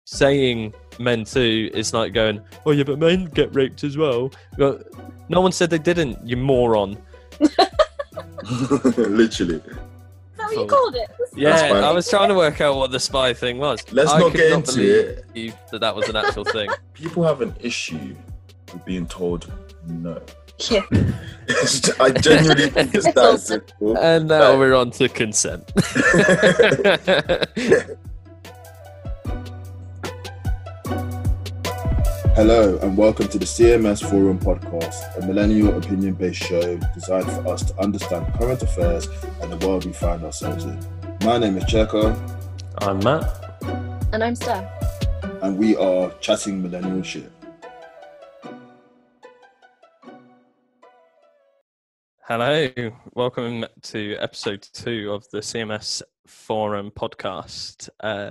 saying men too is like going, oh yeah, but men get raped as well. But no one said they didn't, you moron. Literally. Is that what you called it? Yeah, I was trying to work out what the spy thing was. Let's not get into it. That was an actual thing. People have an issue with being told no. Yeah. I genuinely think it's that simple. And now we're on to consent. Hello and welcome to the CMS Forum podcast, a millennial opinion-based show designed for us to understand current affairs and the world we find ourselves in. My name is Cheka. I'm Matt. And I'm Steph. And we are Chatting Millennial Shit. Hello, welcome to episode 2 of the CMS Forum podcast.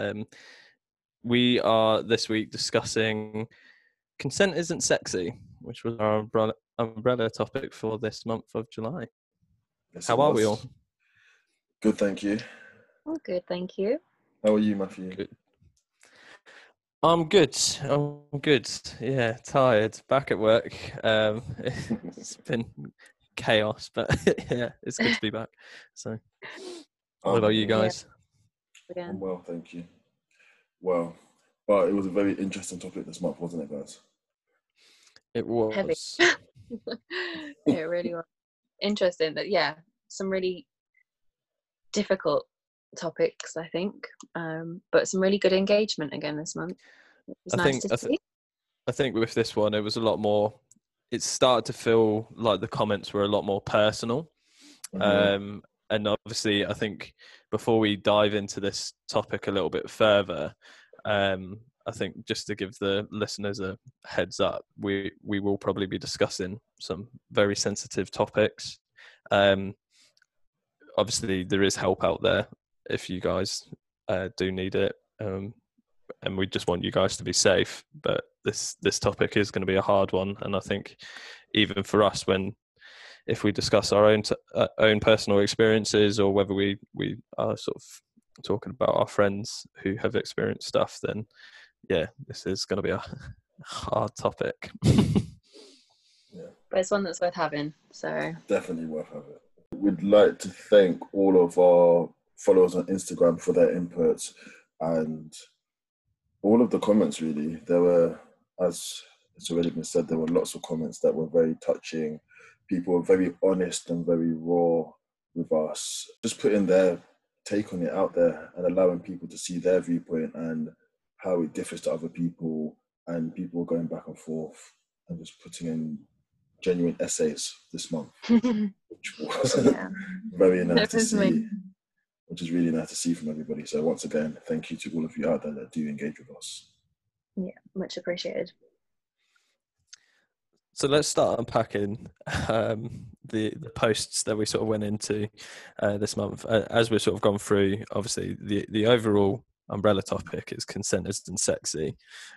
We are this week discussing Consent Isn't Sexy, which was our umbrella topic for this month of July. Yes, how are we all? Good, thank you. I'm good, thank you. How are you, Matthew? Good. I'm good. Yeah, tired. Back at work. It's been chaos, but yeah, it's good to be back. So, what about you guys? Yeah. I'm well, thank you. Well, but it was a very interesting topic this month, wasn't it, guys? It was. Heavy. It really was. Interesting, but yeah, some really difficult topics, I think, but some really good engagement again this month. It was nice to see. I think with this one, it was a lot more. It started to feel like the comments were a lot more personal. Mm-hmm. And obviously, I think before we dive into this topic a little bit further, I think just to give the listeners a heads up, we will probably be discussing some very sensitive topics. Obviously, there is help out there if you guys do need it. And we just want you guys to be safe. But this topic is going to be a hard one. And I think even for us, if we discuss our own personal experiences, or whether we are sort of talking about our friends who have experienced stuff, then yeah, this is going to be a hard topic. Yeah, but it's one that's worth having. So definitely worth having. We'd like to thank all of our followers on Instagram for their inputs and all of the comments. Really, there were, as it's already been said, there were lots of comments that were very touching. People were very honest and very raw with us, just putting their take on it out there and allowing people to see their viewpoint and how it differs to other people, and people going back and forth and just putting in genuine essays this month, which was very nice to see, which is really nice to see from everybody. So once again, thank you to all of you out there that do engage with us. Yeah, much appreciated. So let's start unpacking the posts that we sort of went into this month. As we've sort of gone through, obviously, the overall umbrella topic is consent isn't sexy.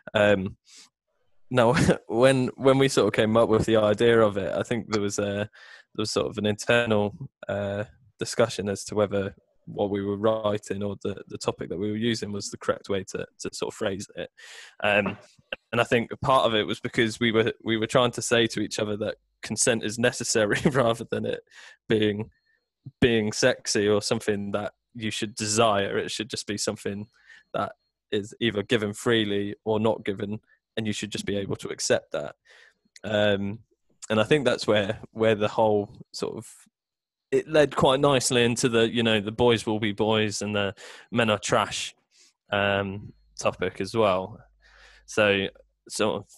Now, when we sort of came up with the idea of it, I think there was sort of an internal discussion as to whether what we were writing or the topic that we were using was the correct way to sort of phrase it. And I think part of it was because we were trying to say to each other that consent is necessary rather than it being sexy or something that you should desire. It should just be something that is either given freely or not given, and you should just be able to accept that. And I think that's where the whole sort of, it led quite nicely into the boys will be boys and the men are trash topic as well. So sort of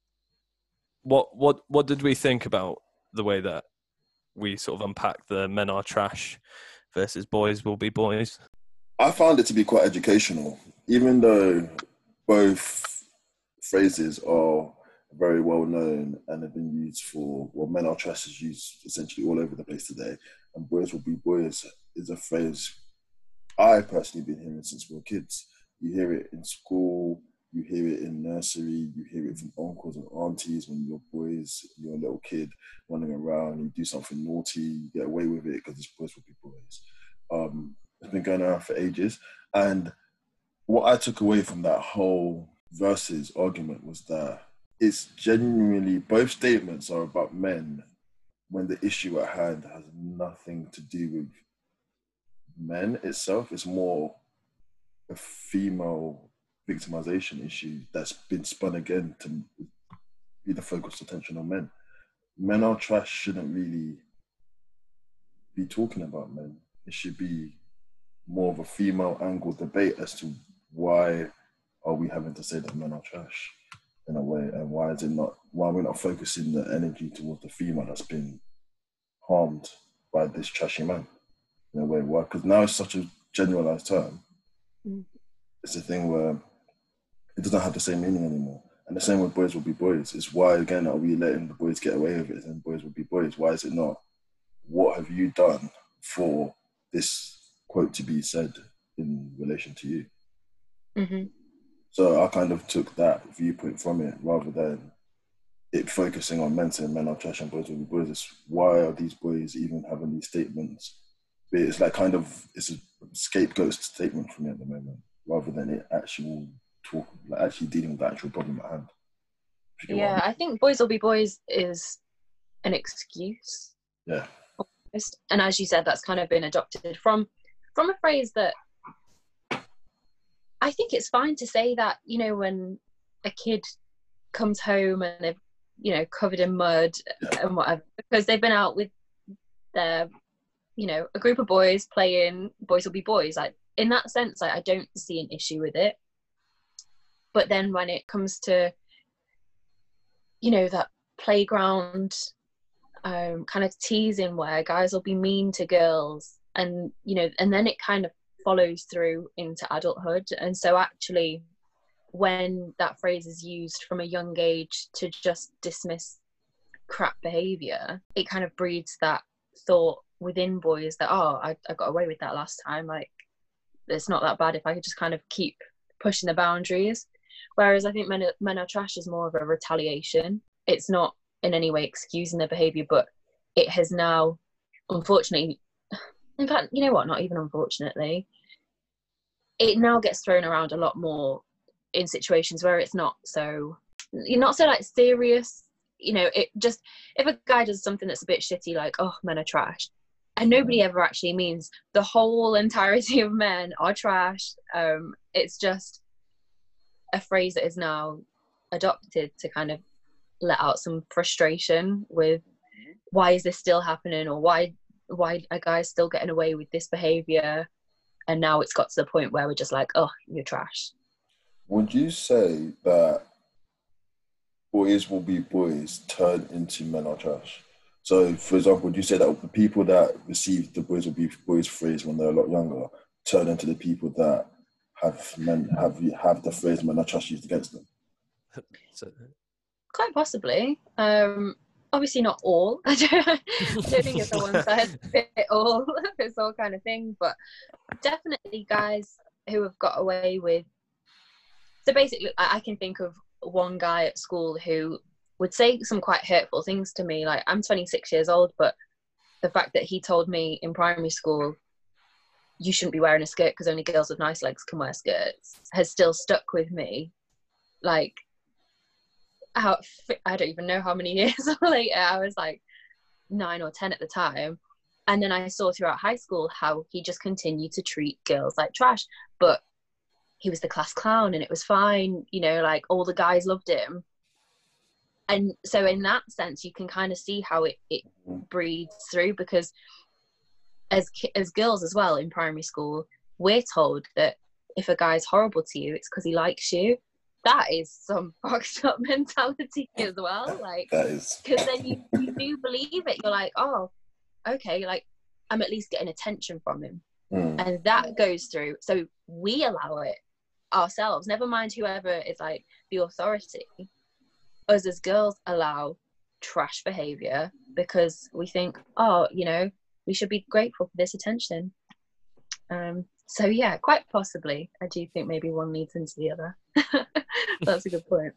what did we think about the way that we sort of unpacked the men are trash versus boys will be boys? I found it to be quite educational, even though both phrases are very well known and have been used men are trash is used essentially all over the place today, and boys will be boys is a phrase I personally been hearing since we were kids. You hear it in school, you hear it in nursery, you hear it from uncles and aunties when you're a little kid running around, you do something naughty, you get away with it because it's boys will be boys. It's been going around for ages, and what I took away from that whole versus argument was that it's genuinely both statements are about men when the issue at hand has nothing to do with men itself. It's more a female victimization issue that's been spun again to be the focus of attention on men. Men are trash shouldn't really be talking about men. It should be more of a female angle debate as to why are we having to say that men are trash in a way, and why are we not focusing the energy towards the female that's been harmed by this trashy man in a way? Why? Because now it's such a generalized term. It's a thing where it doesn't have the same meaning anymore. And the same with boys will be boys. It's why, again, are we letting the boys get away with it and boys will be boys? Why is it not, what have you done for this quote to be said in relation to you? Mm-hmm. So I kind of took that viewpoint from it rather than it focusing on men saying men are trash and boys will be boys. It's why are these boys even having these statements? But it's like kind of, it's a scapegoat statement for me at the moment rather than it actual talk, like actually dealing with the actual problem at hand. Yeah, I think boys will be boys is an excuse. Yeah. And as you said, that's kind of been adopted from a phrase that I think it's fine to say that, you know, when a kid comes home and they're, you know, covered in mud and whatever, because they've been out with their, you know, a group of boys playing boys will be boys. Like, in that sense, I don't see an issue with it. But then when it comes to, you know, that playground kind of teasing where guys will be mean to girls, and, you know, and then it kind of follows through into adulthood. And so actually, when that phrase is used from a young age to just dismiss crap behavior, it kind of breeds that thought within boys that, oh, I got away with that last time, like it's not that bad if I could just kind of keep pushing the boundaries. Whereas I think men are trash is more of a retaliation. It's not in any way excusing their behavior, but it has now, unfortunately, in fact, you know what, not even unfortunately, it now gets thrown around a lot more in situations where it's not so like serious. You know, it just, if a guy does something that's a bit shitty, like, oh, men are trash, and nobody ever actually means the whole entirety of men are trash. It's just a phrase that is now adopted to kind of let out some frustration with why is this still happening, or why are guys still getting away with this behavior. And now it's got to the point where we're just like, oh, you're trash. Would you say that boys will be boys turn into men are trash? So, for example, would you say that the people that receive the boys will be boys phrase when they're a lot younger turn into the people that have the phrase men are trash used against them? Quite possibly. Obviously not all. I don't think it's a one size fits all kind of thing, but definitely guys who have got away with. So basically, I can think of one guy at school who would say some quite hurtful things to me. Like, I'm 26 years old, but the fact that he told me in primary school, you shouldn't be wearing a skirt because only girls with nice legs can wear skirts, has still stuck with me. Like, I don't even know how many years later. I was like 9 or 10 at the time. And then I saw throughout high school how he just continued to treat girls like trash. But he was the class clown and it was fine. You know, like, all the guys loved him. And so in that sense, you can kind of see how it breeds through, because as girls as well in primary school, we're told that if a guy's horrible to you, it's because he likes you. That is some fucked up mentality as well. Like, because then you do believe it. You're like, oh, okay, like, I'm at least getting attention from him. And that goes through. So we allow it ourselves, never mind whoever is like the authority. Us as girls allow trash behavior because we think, oh, you know, we should be grateful for this attention. So yeah, quite possibly, I do think maybe one leads into the other. That's a good point.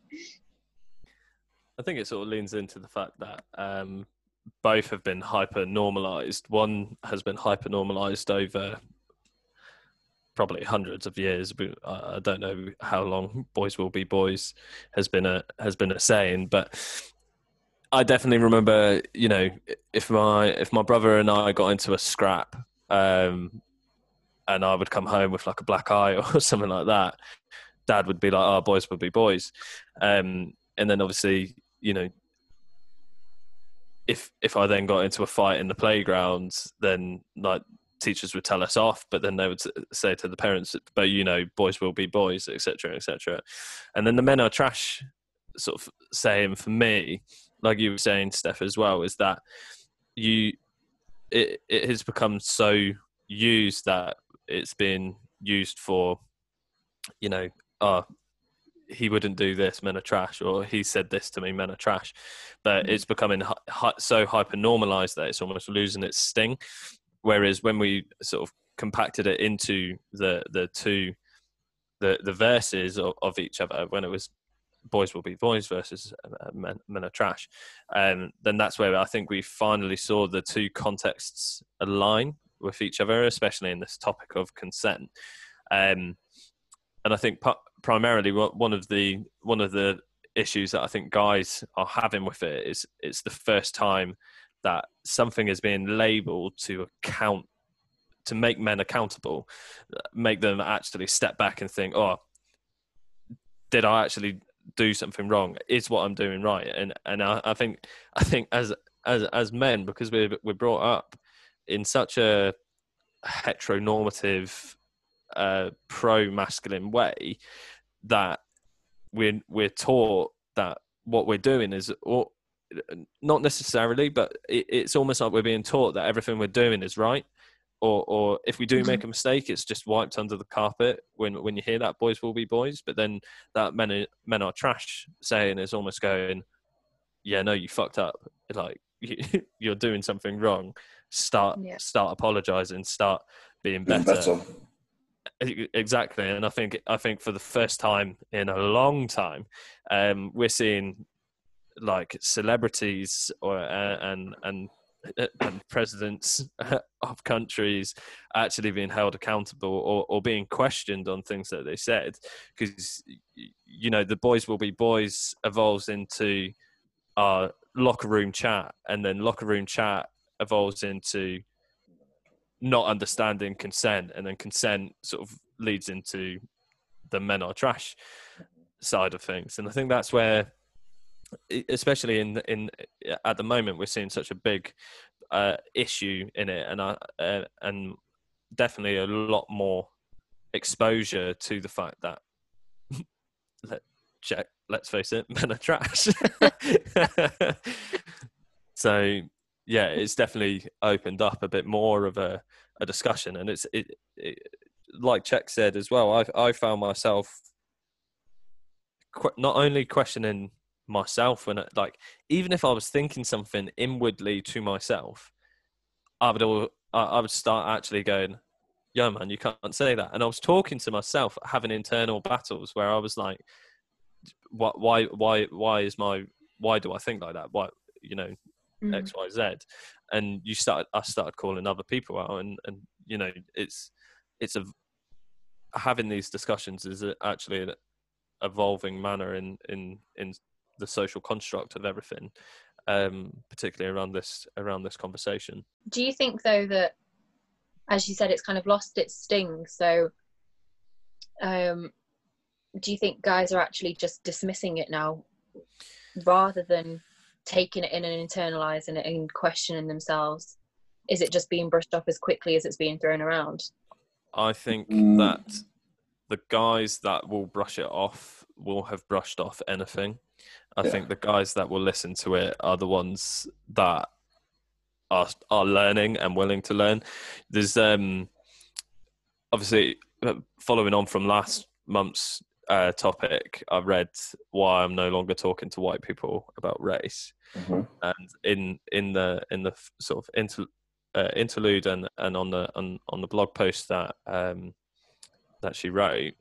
I think it sort of leans into the fact that both have been hyper normalized. One has been hyper normalized over probably hundreds of years. But I don't know how long "boys will be boys" has been a saying, but I definitely remember, you know, if my brother and I got into a scrap, and I would come home with like a black eye or something like that, Dad would be like, "Oh, boys will be boys," and then obviously, you know, if I then got into a fight in the playground, then like teachers would tell us off, but then they would say to the parents, "But you know, boys will be boys," etc., etc. And then the "men are trash" sort of saying for me, like you were saying, Steph, as well, is that it has become so used that it's been used for, you know, he wouldn't do this, men are trash, or he said this to me, men are trash. But it's becoming so hyper normalized that it's almost losing its sting. Whereas when we sort of compacted it into the verses of each other, when it was "boys will be boys" versus men are trash, then that's where I think we finally saw the two contexts align with each other, especially in this topic of consent. And I think primarily one of the issues that I think guys are having with it is it's the first time that something is being labelled to make men accountable, make them actually step back and think, "Oh, did I actually do something wrong? Is what I'm doing right?" And I think as men, because we're brought up in such a heteronormative, pro-masculine way, that we're taught that what we're doing is, or not necessarily, but it's almost like we're being taught that everything we're doing is right, or if we do make a mistake, it's just wiped under the carpet when you hear that "boys will be boys." But then that men are trash saying is almost going, "Yeah, no, you fucked up, like you're doing something wrong, start apologizing, start being better." Exactly. And I think for the first time in a long time, we're seeing like celebrities and presidents of countries actually being held accountable or being questioned on things that they said, because, you know, the "boys will be boys" evolves into our locker room chat, and then locker room chat evolves into not understanding consent, and then consent sort of leads into the "men are trash" side of things. And I think that's where, especially in at the moment, we're seeing such a big issue in it, and definitely a lot more exposure to the fact that let's face it, men are trash. So yeah, it's definitely opened up a bit more of a discussion, and it like Czech said as well, I found myself not only questioning myself, and like, even if I was thinking something inwardly to myself, I would start actually going, "Yo, man, you can't say that." And I was talking to myself, having internal battles where I was like, why do I think like that? Why, you know, X, Y, Z? And I started calling other people out, and you know, it's having these discussions is actually an evolving manner in the social construct of everything, particularly around this conversation. Do you think, though, that, as you said, it's kind of lost its sting? So do you think guys are actually just dismissing it now, rather than taking it in and internalizing it and questioning themselves? Is it just being brushed off as quickly as it's being thrown around? I think that the guys that will brush it off will have brushed off anything. I think the guys that will listen to it are the ones that are learning and willing to learn. There's obviously, following on from last month's topic, I read "Why I'm No Longer Talking to White People About Race," and in the sort of interlude and on the blog post that she wrote,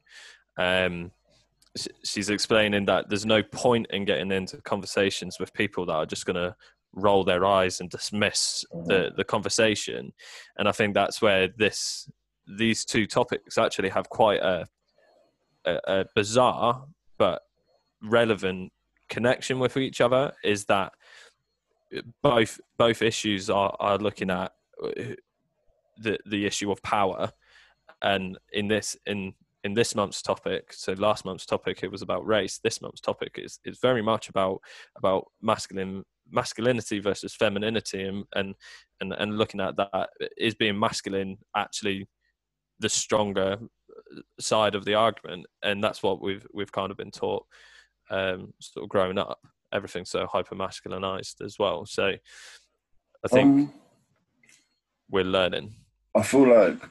she's explaining that there's no point in getting into conversations with people that are just going to roll their eyes and dismiss the conversation. And I think that's where this these two topics actually have quite a bizarre but relevant connection with each other, is that both issues are looking at the issue of power. And in this month's topic, so last month's topic, it was about race. This month's topic is very much about masculinity versus femininity, and looking at that, is being masculine actually the stronger side of the argument. And that's what we've kind of been taught, sort of growing up. Everything's so hyper masculinized as well. So I think we're learning. I feel like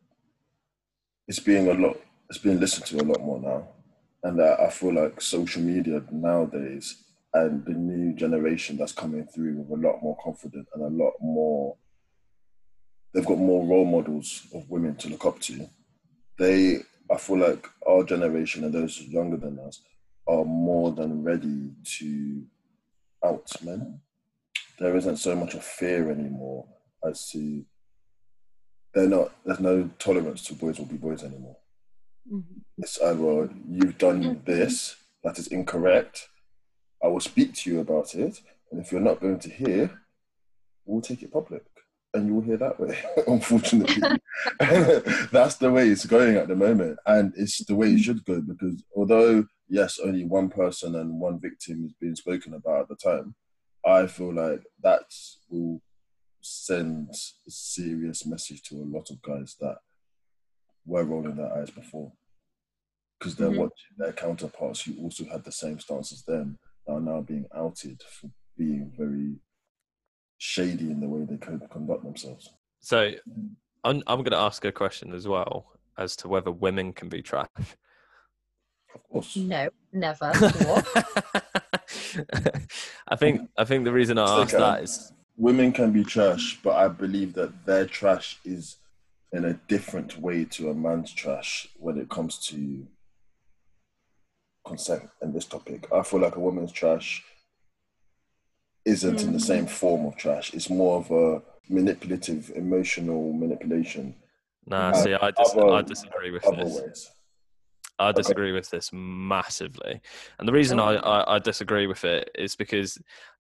it's being listened to a lot more now, and I feel like social media nowadays and the new generation that's coming through with a lot more confidence and a lot more, they've got more role models of women to look up to. I feel like our generation and those younger than us are more than ready to out men. There isn't so much of fear anymore as to there's no tolerance to boys will be boys anymore. Mm-hmm. It's either you've done this that is incorrect, I will speak to you about it, and if you're not going to hear, we'll take it public, and you will hear that way. Unfortunately, that's the way it's going at the moment, and it's the way it should go, because although yes, only one person and one victim is being spoken about at the time, I feel like that will send a serious message to a lot of guys that were rolling their eyes before, because they're watching their counterparts who also had the same stance as them that are now being outed for being very shady in the way they conduct themselves. So I'm going to ask a question as well as to whether women can be trash. Of course. No, never. What? I think the reason I asked that is women can be trash, but I believe that their trash is in a different way to a man's trash when it comes to consent and this topic. I feel like a woman's trash isn't in the same form of trash. It's more of a manipulative, emotional manipulation. See, I disagree with this. Ways. I disagree with this massively. And the reason I disagree with it is because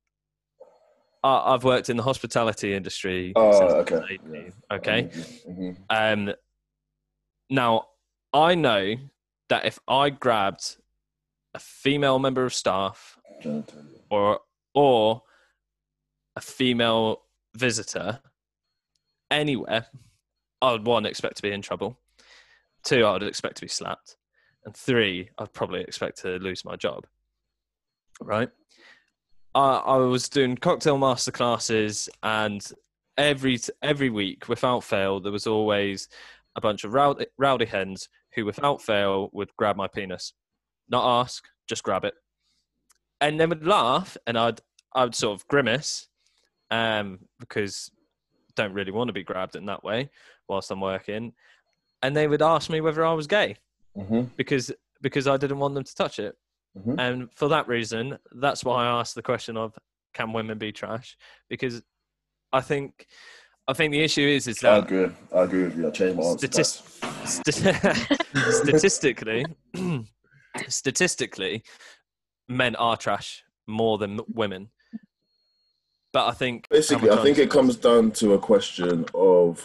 I've worked in the hospitality industry since I was 18. Okay. Mm-hmm. Now, I know that if I grabbed a female member of staff or a female visitor anywhere, I would, 1, expect to be in trouble. 2, I would expect to be slapped. And 3, I'd probably expect to lose my job. Right? I was doing cocktail masterclasses, and every week, without fail, there was always a bunch of rowdy hens who, without fail, would grab my penis. Not ask, just grab it. And then would laugh, and I'd sort of grimace, because I don't really want to be grabbed in that way whilst I'm working. And they would ask me whether I was gay, because I didn't want them to touch it. Mm-hmm. And for that reason, that's why I asked the question of, can women be trash? Because I think the issue is that I agree with you. I changed my answer. Statistically, men are trash more than women. But I think it comes down to a question of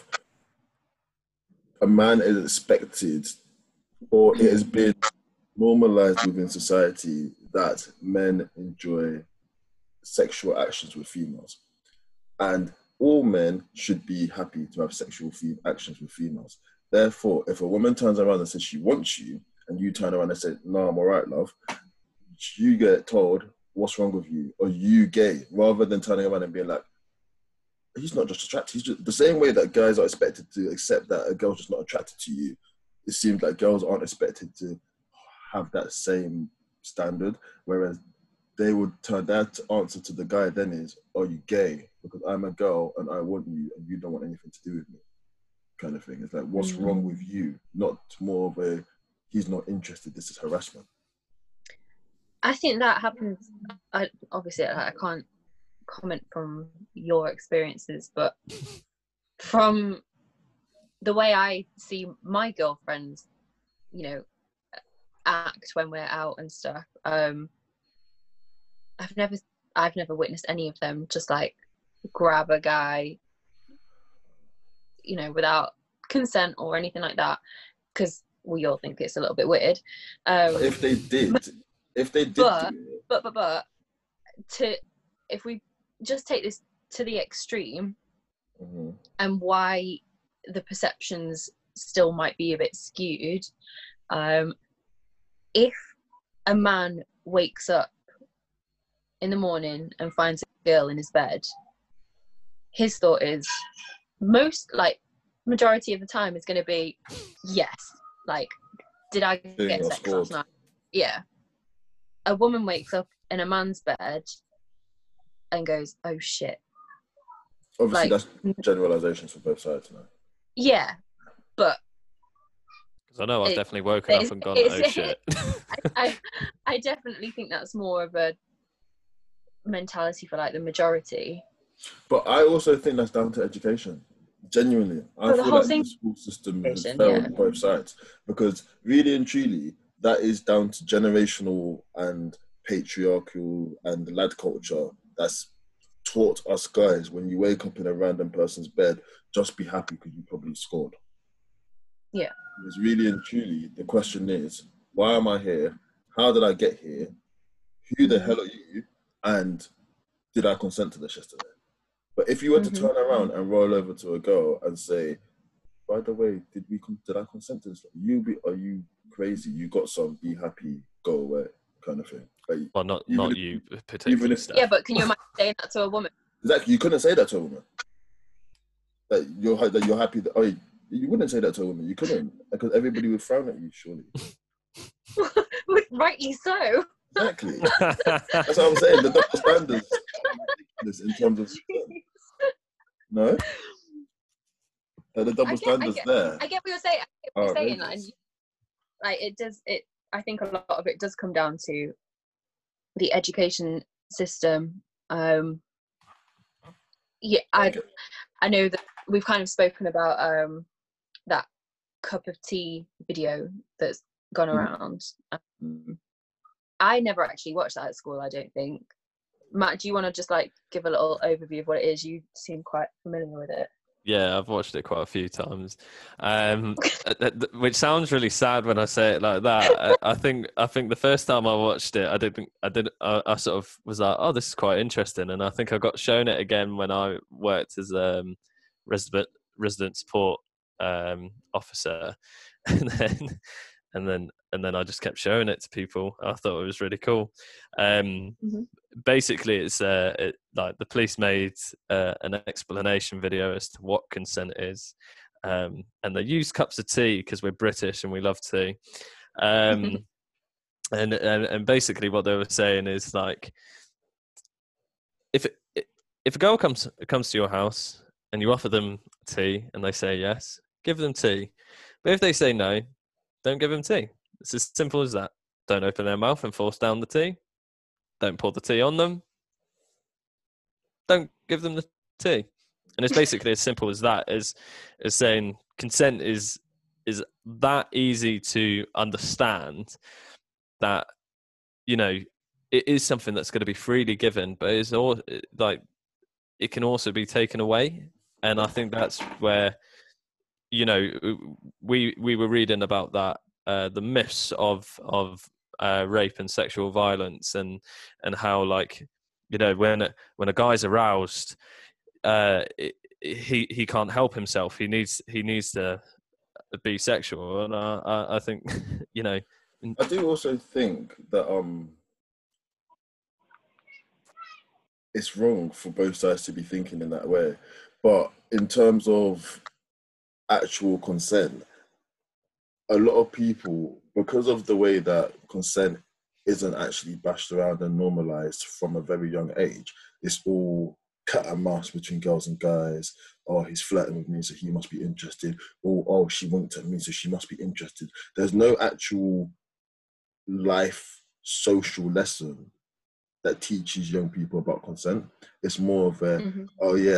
a man is expected, or it has been normalized within society that men enjoy sexual actions with females, and all men should be happy to have sexual actions with females. Therefore, if a woman turns around and says she wants you, and you turn around and say, "No, I'm all right, love," you get told, "What's wrong with you? Are you gay?" Rather than turning around and being like, "He's not just attracted." He's just the same way that guys are expected to accept that a girl's just not attracted to you. It seems like girls aren't expected to have that same standard, whereas they would turn that answer to the guy then is, "Are you gay? Because I'm a girl and I want you and you don't want anything to do with me," kind of thing. It's like, what's wrong with you? Not more of a, he's not interested, this is harassment. I think that happens. Obviously, I can't comment from your experiences, but from the way I see my girlfriends, you know, act when we're out and stuff, I've never witnessed any of them just like grab a guy, you know, without consent or anything like that, because we all think it's a little bit weird. If they did but, do it. But if we just take this to the extreme, and why the perceptions still might be a bit skewed, if a man wakes up in the morning and finds a girl in his bed, his thought is, majority of the time is going to be, yes, like, did I get sex last night? Yeah. A woman wakes up in a man's bed and goes, oh shit. Obviously, like, that's generalizations for both sides now. Yeah, but because I know I've definitely woken up and gone, oh shit. I definitely think that's more of a mentality for like the majority. But I also think that's down to education. Genuinely, I feel like the school system has failed on both sides, because really and truly, that is down to generational and patriarchal and lad culture that's taught us guys, when you wake up in a random person's bed, just be happy because you probably scored. Yeah. Because really and truly, the question is, why am I here? How did I get here? Who the hell are you? And did I consent to this yesterday? But if you were to turn around and roll over to a girl and say, by the way, did I consent to this? Are you crazy? You got some, be happy, go away, kind of thing. Like, well, not you particularly. Yeah, but can you imagine saying that to a woman? Exactly, you couldn't say that to a woman. That you're happy that, you wouldn't say that to a woman. You couldn't, because everybody would frown at you, surely. Rightly so. Exactly. That's what I'm saying. The double standards in terms of no. The double standards there. I get what you're saying. Like it does. I think a lot of it does come down to the education system. Yeah, I know that we've kind of spoken about that cup of tea video that's gone around. I never actually watched that at school, I don't think. Matt, do you want to just like give a little overview of what it is? You seem quite familiar with it. Yeah, I've watched it quite a few times, which sounds really sad when I say it like that. I think the first time I watched it, I sort of was like, oh, this is quite interesting, and I think I got shown it again when I worked as resident support officer, and then I just kept showing it to people. I thought it was really cool. Basically, it's like the police made an explanation video as to what consent is, and they use cups of tea because we're British and we love tea. And basically, what they were saying is like, if a girl comes to your house and you offer them tea and they say yes, give them tea. But if they say no, don't give them tea. It's as simple as that. Don't open their mouth and force down the tea. Don't pour the tea on them. Don't give them the tea. And it's basically as simple as that, as saying consent is that easy to understand, that, you know, it is something that's going to be freely given, but it's all like it can also be taken away. And I think that's where, you know, we were reading about that, the myths of rape and sexual violence, and how, like, you know, when a guy's aroused, he can't help himself. He needs to be sexual, and I think, you know, I do also think that it's wrong for both sides to be thinking in that way. But in terms of actual consent, a lot of people, because of the way that consent isn't actually bashed around and normalized from a very young age, it's all cat and mouse between girls and guys. Oh, he's flirting with me, so he must be interested. Or, oh, she winked at me, so she must be interested. There's no actual life social lesson that teaches young people about consent. It's more of a, oh yeah,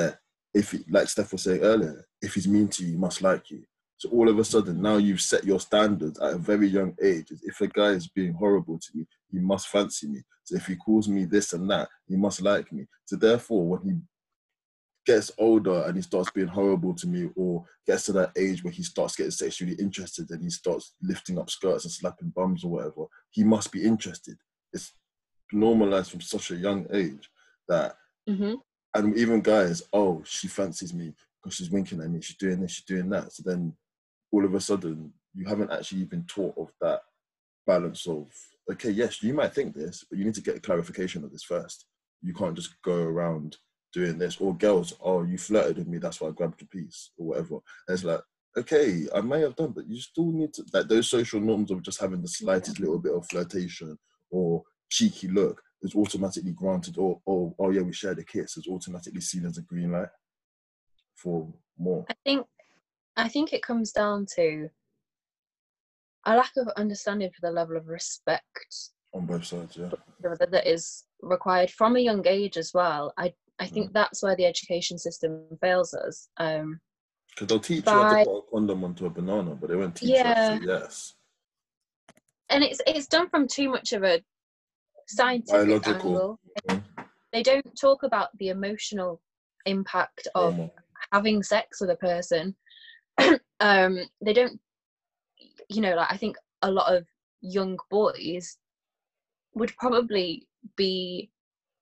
if he, like Steph was saying earlier, if he's mean to you, he must like you. So all of a sudden, now you've set your standards at a very young age. If a guy is being horrible to me, he must fancy me. So if he calls me this and that, he must like me. So therefore, when he gets older and he starts being horrible to me, or gets to that age where he starts getting sexually interested and he starts lifting up skirts and slapping bums or whatever, he must be interested. It's normalized from such a young age that, and even guys, oh, she fancies me because she's winking at me, she's doing this, she's doing that. So then all of a sudden, you haven't actually been taught of that balance of, okay, yes, you might think this, but you need to get a clarification of this first. You can't just go around doing this. Or girls, oh, you flirted with me, that's why I grabbed your piece, or whatever. And it's like, okay, I may have done, but you still need to, like, those social norms of just having the slightest little bit of flirtation or cheeky look is automatically granted, or oh yeah, we shared a kiss, is automatically seen as a green light for more. I think it comes down to a lack of understanding for the level of respect On both sides, yeah. that is required from a young age as well. I think that's where the education system fails us. Because they'll teach you how to put a condom onto a banana, but they won't teach you how to say yes. And it's done from too much of a scientific biological angle. They don't talk about the emotional impact of having sex with a person. They don't, like, I think a lot of young boys would probably be,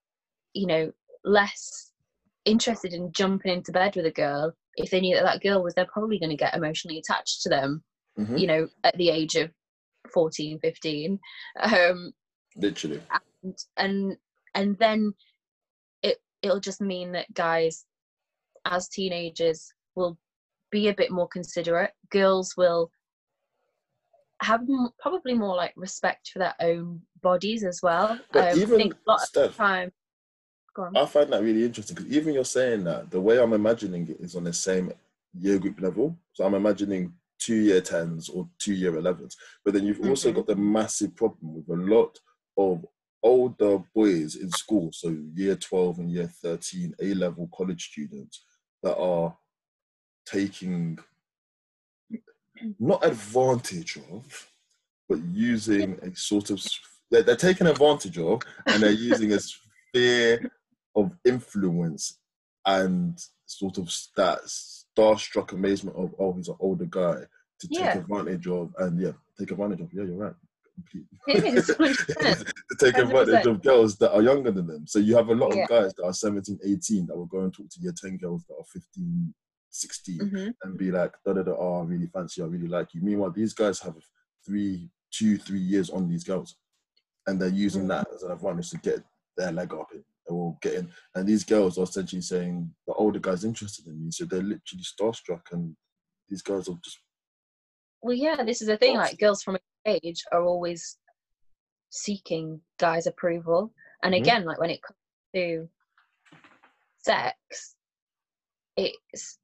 less interested in jumping into bed with a girl if they knew that girl was, they're probably going to get emotionally attached to them, at the age of 14, 15. Literally. And then it'll just mean that guys, as teenagers, will be a bit more considerate. Girls will have probably more like respect for their own bodies as well. But even I think a lot Steph, of the time, go on. I find that really interesting because even you're saying that, the way I'm imagining it is on the same year group level. So I'm imagining 2 year 10s or 2 year 11s. But then you've also got the massive problem with a lot of older boys in school, so year 12 and year 13 A-level college students that are taking not advantage of, but using a sort of, they're taking advantage of, and they're using a sphere of influence and sort of that starstruck amazement of, oh, he's an older guy, to take advantage of, and take advantage of. Yeah, you're right. It is, to take advantage of girls that are younger than them. So you have a lot of guys that are 17, 18 that will go and talk to year 10 girls that are 15, 16 and be like, oh, I really fancy you, I really like you. Meanwhile, these guys have 2-3 years on these girls, and they're using that as an advantage to get their leg up in. Or getting, and these girls are essentially saying the older guy's interested in me, so they're literally starstruck, and these guys are just. Well, yeah, this is the thing. Like, girls from an age are always seeking guys' approval, and again, like when it comes to sex, it's.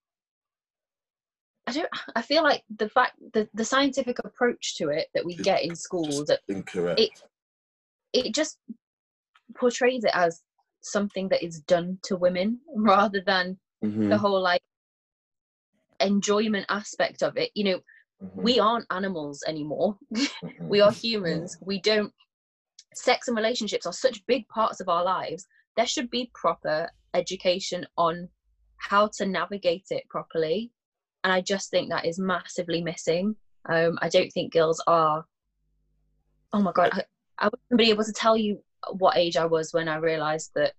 I feel like the fact that the scientific approach to it that we get in schools, incorrect. It just portrays it as something that is done to women rather than the whole like enjoyment aspect of it. We aren't animals anymore. We are humans. We don't, sex and relationships are such big parts of our lives. There should be proper education on how to navigate it properly, and I just think that is massively missing. I don't think girls are, oh my god, I wouldn't be able to tell you what age I was when I realized that,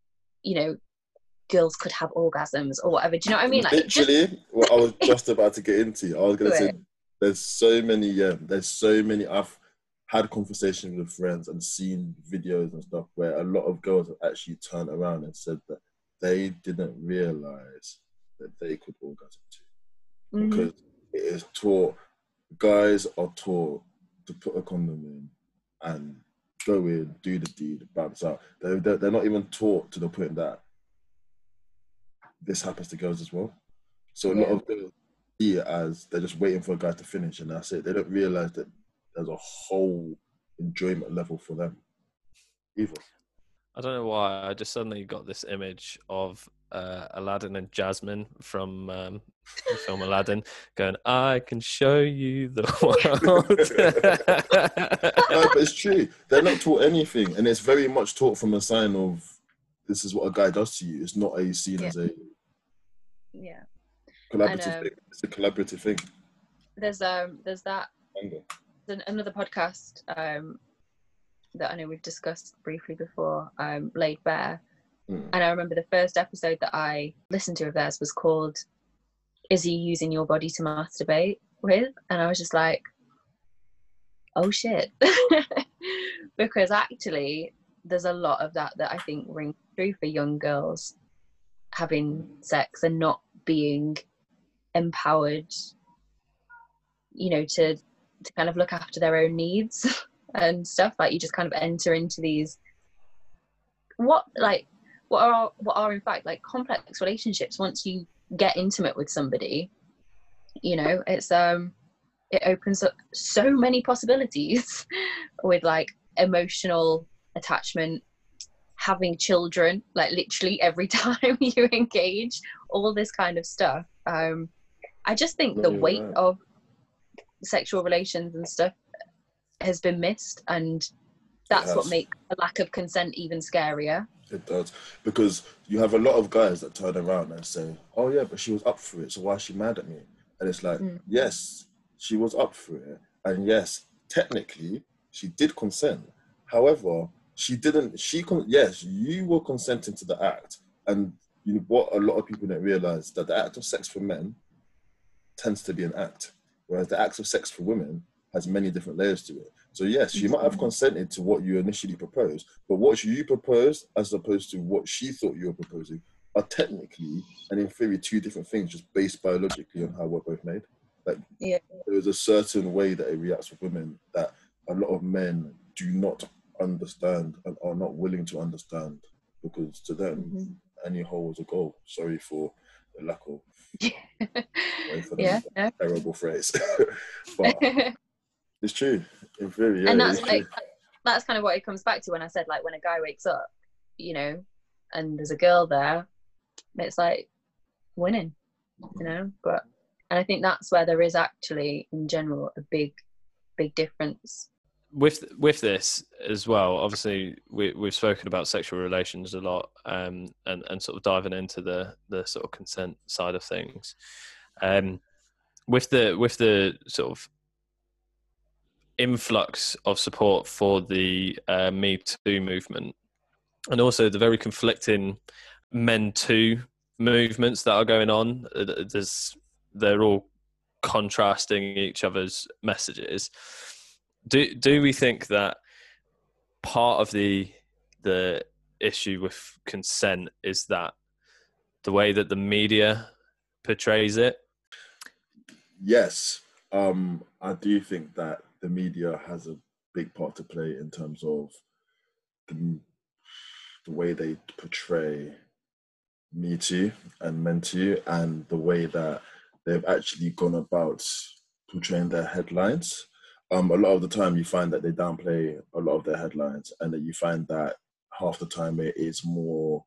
girls could have orgasms or whatever. Do you know what I mean? Like, literally, what I was just about to get into. I was going to say, there's so many. I've had conversations with friends and seen videos and stuff where a lot of girls have actually turned around and said that they didn't realize that they could orgasm too. Because it is taught, guys are taught to put a condom in and go in, do the deed, bounce out. They're not even taught to the point that this happens to girls as well. So a lot of girls see it as they're just waiting for a guy to finish and that's it. They don't realise that there's a whole enjoyment level for them either. I don't know why, I just suddenly got this image of Aladdin and Jasmine from the film Aladdin, going, "I can show you the world." No, but it's true. They're not taught anything, and it's very much taught from a sign of this is what a guy does to you. It's not a seen as a Yeah. collaborative thing. It's a collaborative thing. There's another podcast that I know we've discussed briefly before, Laid Bare. And I remember the first episode that I listened to of theirs was called "Is He Using Your Body to Masturbate With?" And I was just like, oh shit. Because actually there's a lot of that I think rings true for young girls having sex and not being empowered, you know, to kind of look after their own needs and stuff. Like, you just kind of enter into these what are in fact like complex relationships once you get intimate with somebody. You know, it's it opens up so many possibilities with like emotional attachment, having children, like literally every time you engage, all this kind of stuff. I just think the weight of sexual relations and stuff has been missed, and that's what makes a lack of consent even scarier. It does, because you have a lot of guys that turn around and say, "Oh yeah, but she was up for it, so why is she mad at me?" And it's like, yes, she was up for it, and yes, technically she did consent. However, she didn't. Yes, you were consenting to the act, and what a lot of people don't realize, that the act of sex for men tends to be an act, whereas the act of sex for women has many different layers to it. So yes, she might have consented to what you initially proposed, but what you proposed as opposed to what she thought you were proposing are technically and in theory two different things, just based biologically on how we're both made. Like, there's a certain way that it reacts with women that a lot of men do not understand and are not willing to understand, because to them, any hole is a goal. Sorry for the lack of terrible phrase. But it's true, in theory, and that's like that's kind of what it comes back to when I said, like, when a guy wakes up, you know, and there's a girl there, it's like winning, you know. But and I think that's where there is actually in general a big difference with this as well. Obviously we've spoken about sexual relations a lot, and sort of diving into the sort of consent side of things, with the sort of influx of support for the Me Too movement, and also the very conflicting Men Too movements that are going on. They're all contrasting each other's messages. Do we think that part of the issue with consent is that the way that the media portrays it? Yes, I do think that the media has a big part to play in terms of the way they portray Me Too and Men Too, and the way that they've actually gone about portraying their headlines. A lot of the time you find that they downplay a lot of their headlines, and that you find that half the time it is more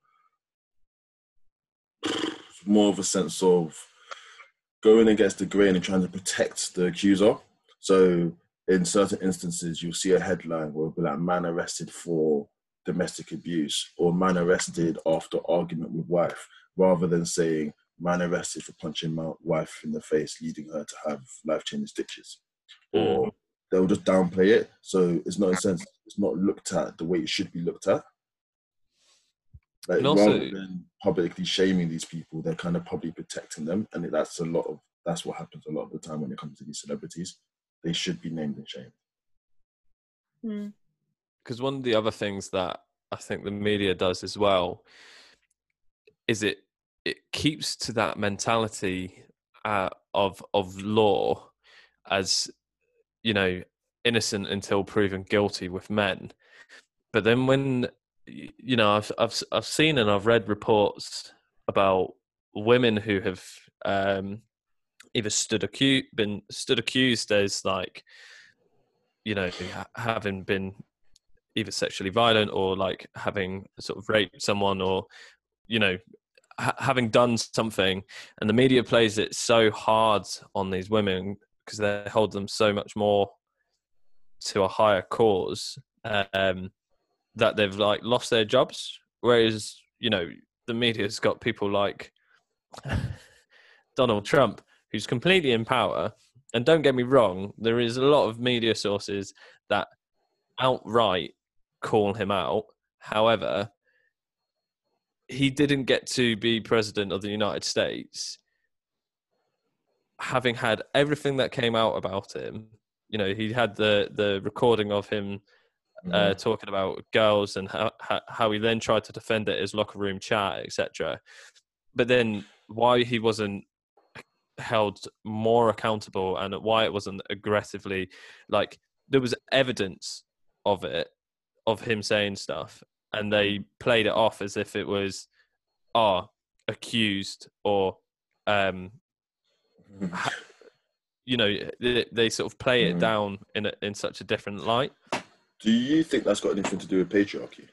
of a sense of going against the grain and trying to protect the accuser. So in certain instances, you'll see a headline where it'll be like, "Man arrested for domestic abuse," or "Man arrested after argument with wife," rather than saying "Man arrested for punching my wife in the face, leading her to have life-changing stitches." Or they'll just downplay it. So it's not, in a sense, it's not looked at the way it should be looked at. Like, and also, rather than publicly shaming these people, they're kind of publicly protecting them. And that's what happens a lot of the time when it comes to these celebrities. They should be named and shamed. Because one of the other things that I think the media does as well is it keeps to that mentality of law as, you know, innocent until proven guilty with men. But then when, you know, I've seen and I've read reports about women who have either been stood accused as, like, you know, having been either sexually violent or like having sort of raped someone, or, you know, having done something, and the media plays it so hard on these women because they hold them so much more to a higher cause, that they've like lost their jobs. Whereas, you know, the media's got people like Donald Trump, who's completely in power. And don't get me wrong, there is a lot of media sources that outright call him out. However, he didn't get to be president of the United States having had everything that came out about him. You know, he had the recording of him talking about girls and how he then tried to defend it as locker room chat, etc. But then why he wasn't held more accountable, and why it wasn't aggressively, like, there was evidence of it, of him saying stuff, and they played it off as if it was accused, or you know, they sort of play it down in such a different light. Do you think that's got anything to do with patriarchy?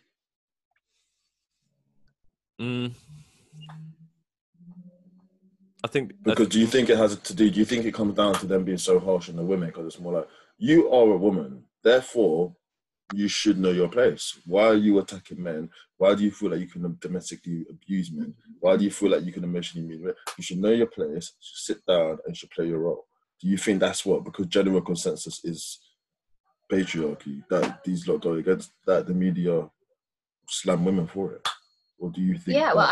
I think because do you think it has to do? Do you think it comes down to them being so harsh on the women? Because it's more like, you are a woman, therefore you should know your place. Why are you attacking men? Why do you feel like you can domestically abuse men? Why do you feel like you can emotionally abuse men? You should know your place, should sit down, and should play your role. Do you think that's what? Because general consensus is patriarchy, that these lot go against, that the media slam women for it? Or do you think? Yeah, well, I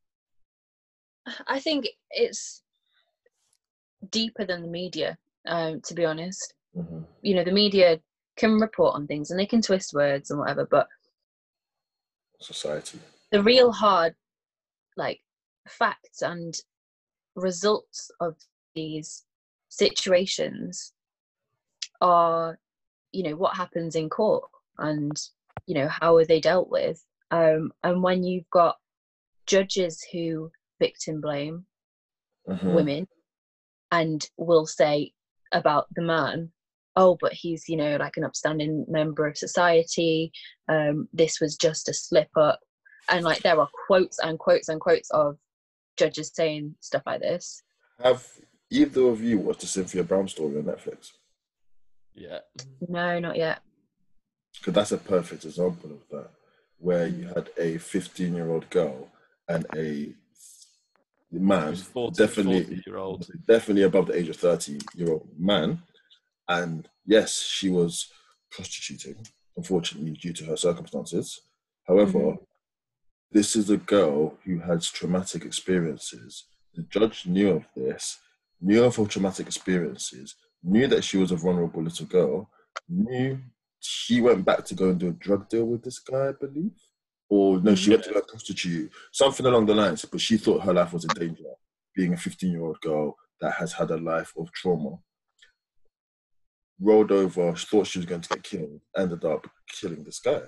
think it's deeper than the media, to be honest. You know, the media can report on things and they can twist words and whatever, but society, the real hard, like, facts and results of these situations are, you know, what happens in court, and, you know, how are they dealt with. And when you've got judges who victim blame women and will say about the man, oh, but he's, you know, like an upstanding member of society, this was just a slip up, and like there are quotes and quotes and quotes of judges saying stuff like this. Have either of you watched the Cynthia Brown story on Netflix? Yeah. No, not yet. Because that's a perfect example of that, where you had a 15-year-old girl and a man, 40-year-old, definitely above the age of 30-year-old man. And yes, she was prostituting, unfortunately, due to her circumstances. However, this is a girl who has traumatic experiences. The judge knew of this, knew of her traumatic experiences, knew that she was a vulnerable little girl, knew she went back to go and do a drug deal with this guy, I believe. Or no, she went to a prostitute, something along the lines, but she thought her life was in danger, being a 15-year-old girl that has had a life of trauma. Rolled over, she thought she was going to get killed, ended up killing this guy.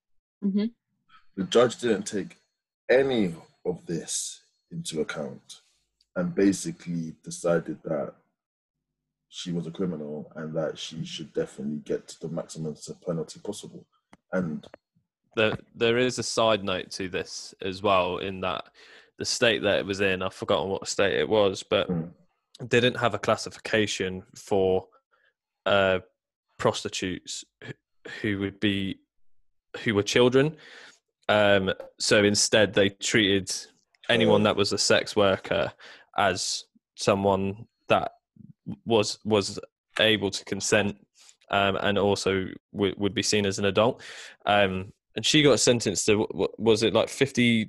The judge didn't take any of this into account and basically decided that she was a criminal and that she should definitely get to the maximum penalty possible. And there is a side note to this as well, in that the state that it was in, I've forgotten what state it was, but didn't have a classification for prostitutes who were children. So instead they treated anyone that was a sex worker as someone that was able to consent, and also would be seen as an adult. And she got sentenced to, was it like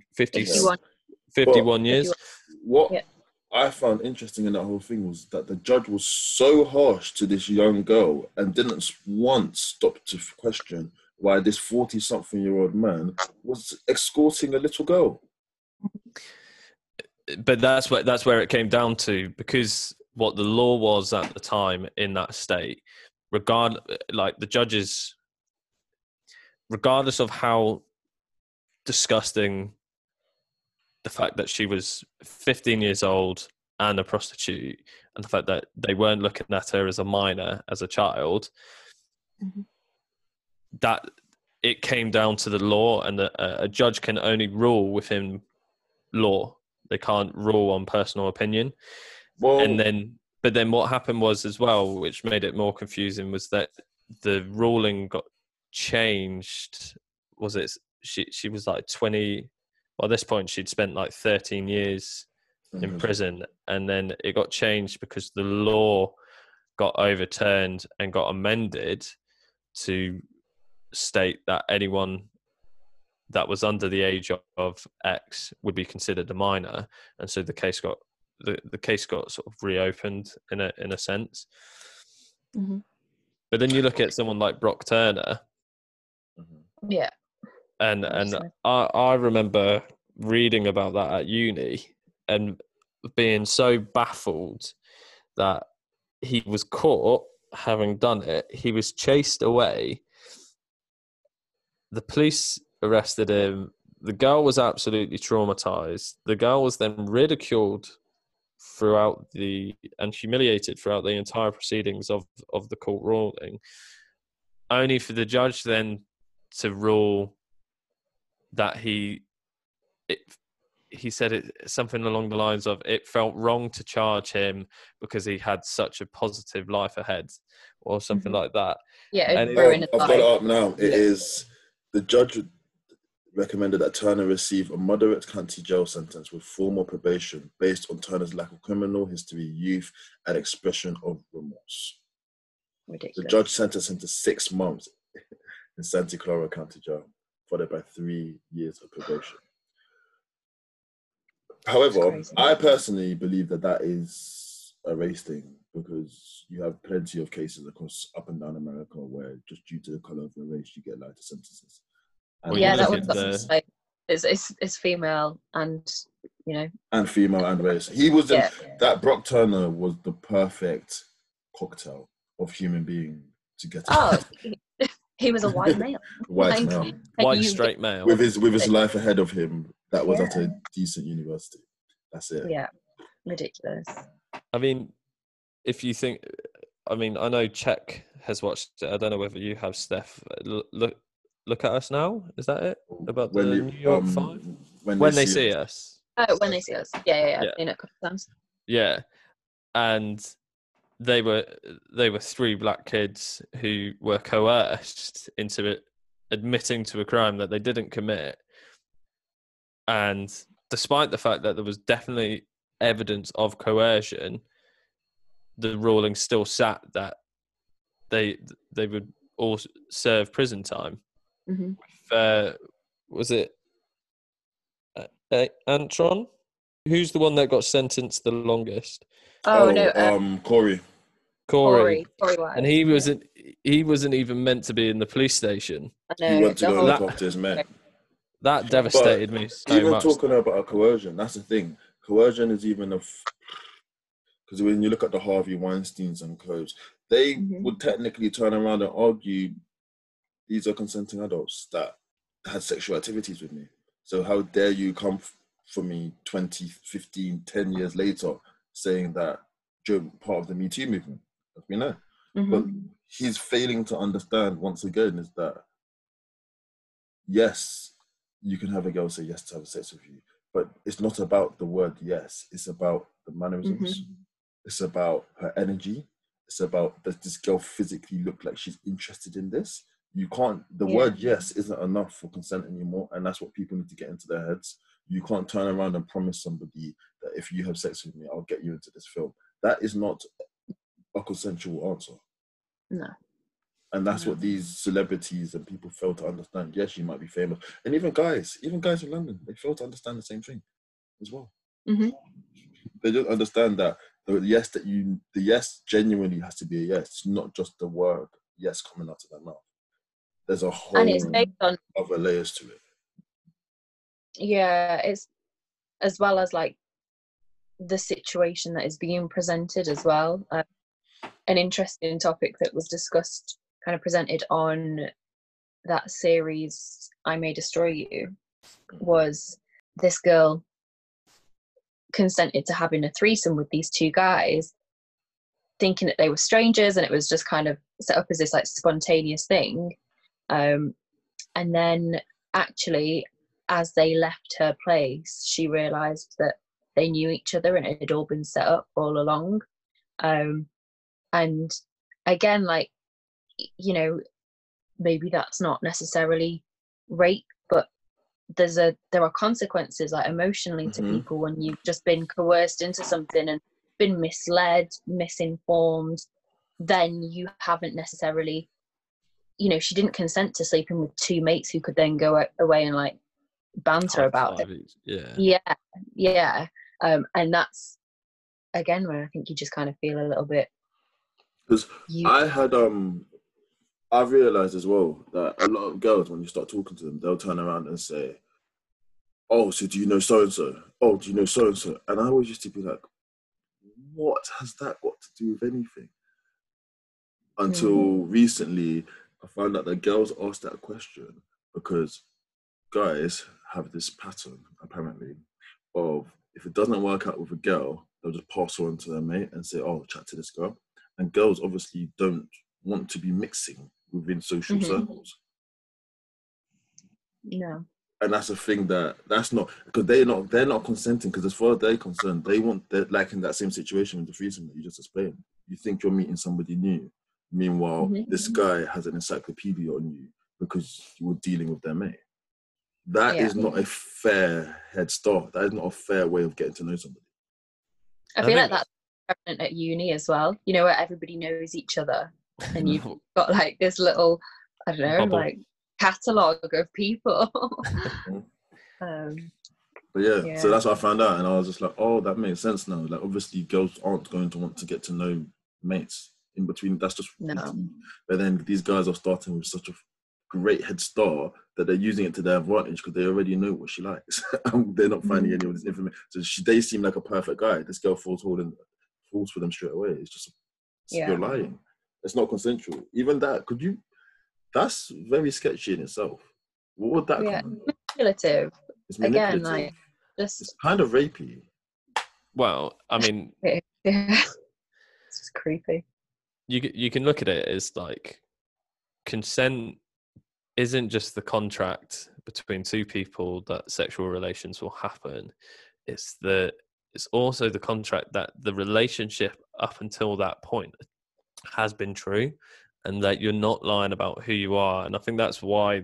51 years? What I found interesting in that whole thing was that the judge was so harsh to this young girl and didn't once stop to question why this 40-something-year-old man was escorting a little girl. But that's where it came down to, because what the law was at the time in that state, like the judges, regardless of how disgusting the fact that she was 15 years old and a prostitute, and the fact that they weren't looking at her as a minor, as a child, that it came down to the law, and a judge can only rule within law. they can't rule on personal opinion. Well, But then what happened was as well, which made it more confusing, was that the ruling got changed. Was it she was like 20? Well, at this point, she'd spent like 13 years in prison, and then it got changed because the law got overturned and got amended to state that anyone that was under the age of X would be considered a minor, and so the case got sort of reopened in a sense. Mm-hmm. But then you look at someone like Brock Turner, yeah, and I remember reading about that at uni and being so baffled that he was caught having done it. He was chased away. The police arrested him. The girl was absolutely traumatized. The girl was then ridiculed and humiliated throughout the entire proceedings of the court ruling, only for the judge then to rule that he said something along the lines of, it felt wrong to charge him because he had such a positive life ahead, or something like that. Yeah, I've got it up now. It is the judge recommended that Turner receive a moderate county jail sentence with formal probation based on Turner's lack of criminal history, youth, and expression of remorse. Ridiculous. The judge sentenced him to 6 months in Santa Clara County Jail, followed by 3 years of probation. However, I personally believe that is a race thing, because you have plenty of cases across up and down America where just due to the colour of your race, you get lighter sentences. That was like it's female and and female and race. He was that Brock Turner was the perfect cocktail of human being to get. He was a white male, white straight male with his life ahead of him. That was at a decent university. That's it. Yeah, ridiculous. I mean, if you think, I know Czech has watched it. I don't know whether you have, Steph. Look at us now. Is that it? About the New York 5? When they see us. Oh, when they see us. Yeah. I've seen it a couple of times. Yeah, and they were 3 black kids who were coerced into admitting to a crime that they didn't commit, and despite the fact that there was definitely evidence of coercion, the ruling still sat that they would all serve prison time. Mm-hmm. Was it Antron? Who's the one that got sentenced the longest? Corey. Corey White. And he wasn't even meant to be in the police station. He went to go look after his mate. That devastated me so even much. Talking about coercion, that's the thing. Coercion is even because when you look at the Harvey Weinsteins and codes, they would technically turn around and argue these are consenting adults that had sexual activities with me. So how dare you come for me 20, 15, 10 years later saying that you're part of the Me Too movement? We know. But he's failing to understand, once again, is that, yes, you can have a girl say yes to have sex with you, but it's not about the word yes. It's about the mannerisms. It's about her energy. It's about, does this girl physically look like she's interested in this? You can't, the word yes isn't enough for consent anymore, and that's what people need to get into their heads. You can't turn around and promise somebody that if you have sex with me, I'll get you into this film. That is not a consensual answer. No. And that's what these celebrities and people fail to understand. Yes, you might be famous. And even guys in London, they fail to understand the same thing as well. They don't understand that the yes genuinely has to be a yes. It's not just the word yes coming out of their mouth. There's a whole and it's based on other layers to it. Yeah, it's as well as like the situation that is being presented as well. An interesting topic that was discussed, kind of presented on that series I May Destroy You, was this girl consented to having a threesome with these 2 guys, thinking that they were strangers, and it was just kind of set up as this like spontaneous thing. And then actually, as they left her place, she realised that they knew each other and it had all been set up all along. And again, like, you know, maybe that's not necessarily rape, but there are consequences, like emotionally, to people when you've just been coerced into something and been misled, misinformed. Then you haven't necessarily, you know, she didn't consent to sleeping with two mates who could then go away and like banter about it. Yeah. And that's again where I think you just kind of feel a little bit. Because I've realised as well that a lot of girls, when you start talking to them, they'll turn around and say, "Oh, so do you know so and so? Oh, do you know so and so?" And I always used to be like, "What has that got to do with anything?" Until recently, I found out that girls ask that question because guys have this pattern, apparently, of if it doesn't work out with a girl, they'll just pass on to their mate and say, "Oh, chat to this girl." And girls obviously don't want to be mixing within social circles. No. And that's a thing that's not, because they're not consenting, because as far as they're concerned, they're like in that same situation with the threesome that you just explained. You think you're meeting somebody new. Meanwhile, this guy has an encyclopedia on you because you were dealing with their mate. That is not a fair head start. That is not a fair way of getting to know somebody. I feel like that's prevalent at uni as well, you know, where everybody knows each other and you've got like this little, I don't know, bubble, like catalogue of people. But yeah, so that's what I found out, and I was just like, oh, that makes sense now. Like, obviously girls aren't going to want to get to know mates in between. That's just But then these guys are starting with such a great head start that they're using it to their advantage because they already know what she likes. They're not finding any of this information. So they seem like a perfect guy. This girl falls for them straight away. It's just you're lying. It's not consensual. Even that, that's very sketchy in itself. What would that come? Manipulative. It's manipulative. Again, like it's kind of rapey. Well, I mean, it's just creepy. You can look at it as like consent isn't just the contract between two people that sexual relations will happen. It's also the contract that the relationship up until that point has been true, and that you're not lying about who you are. And I think that's why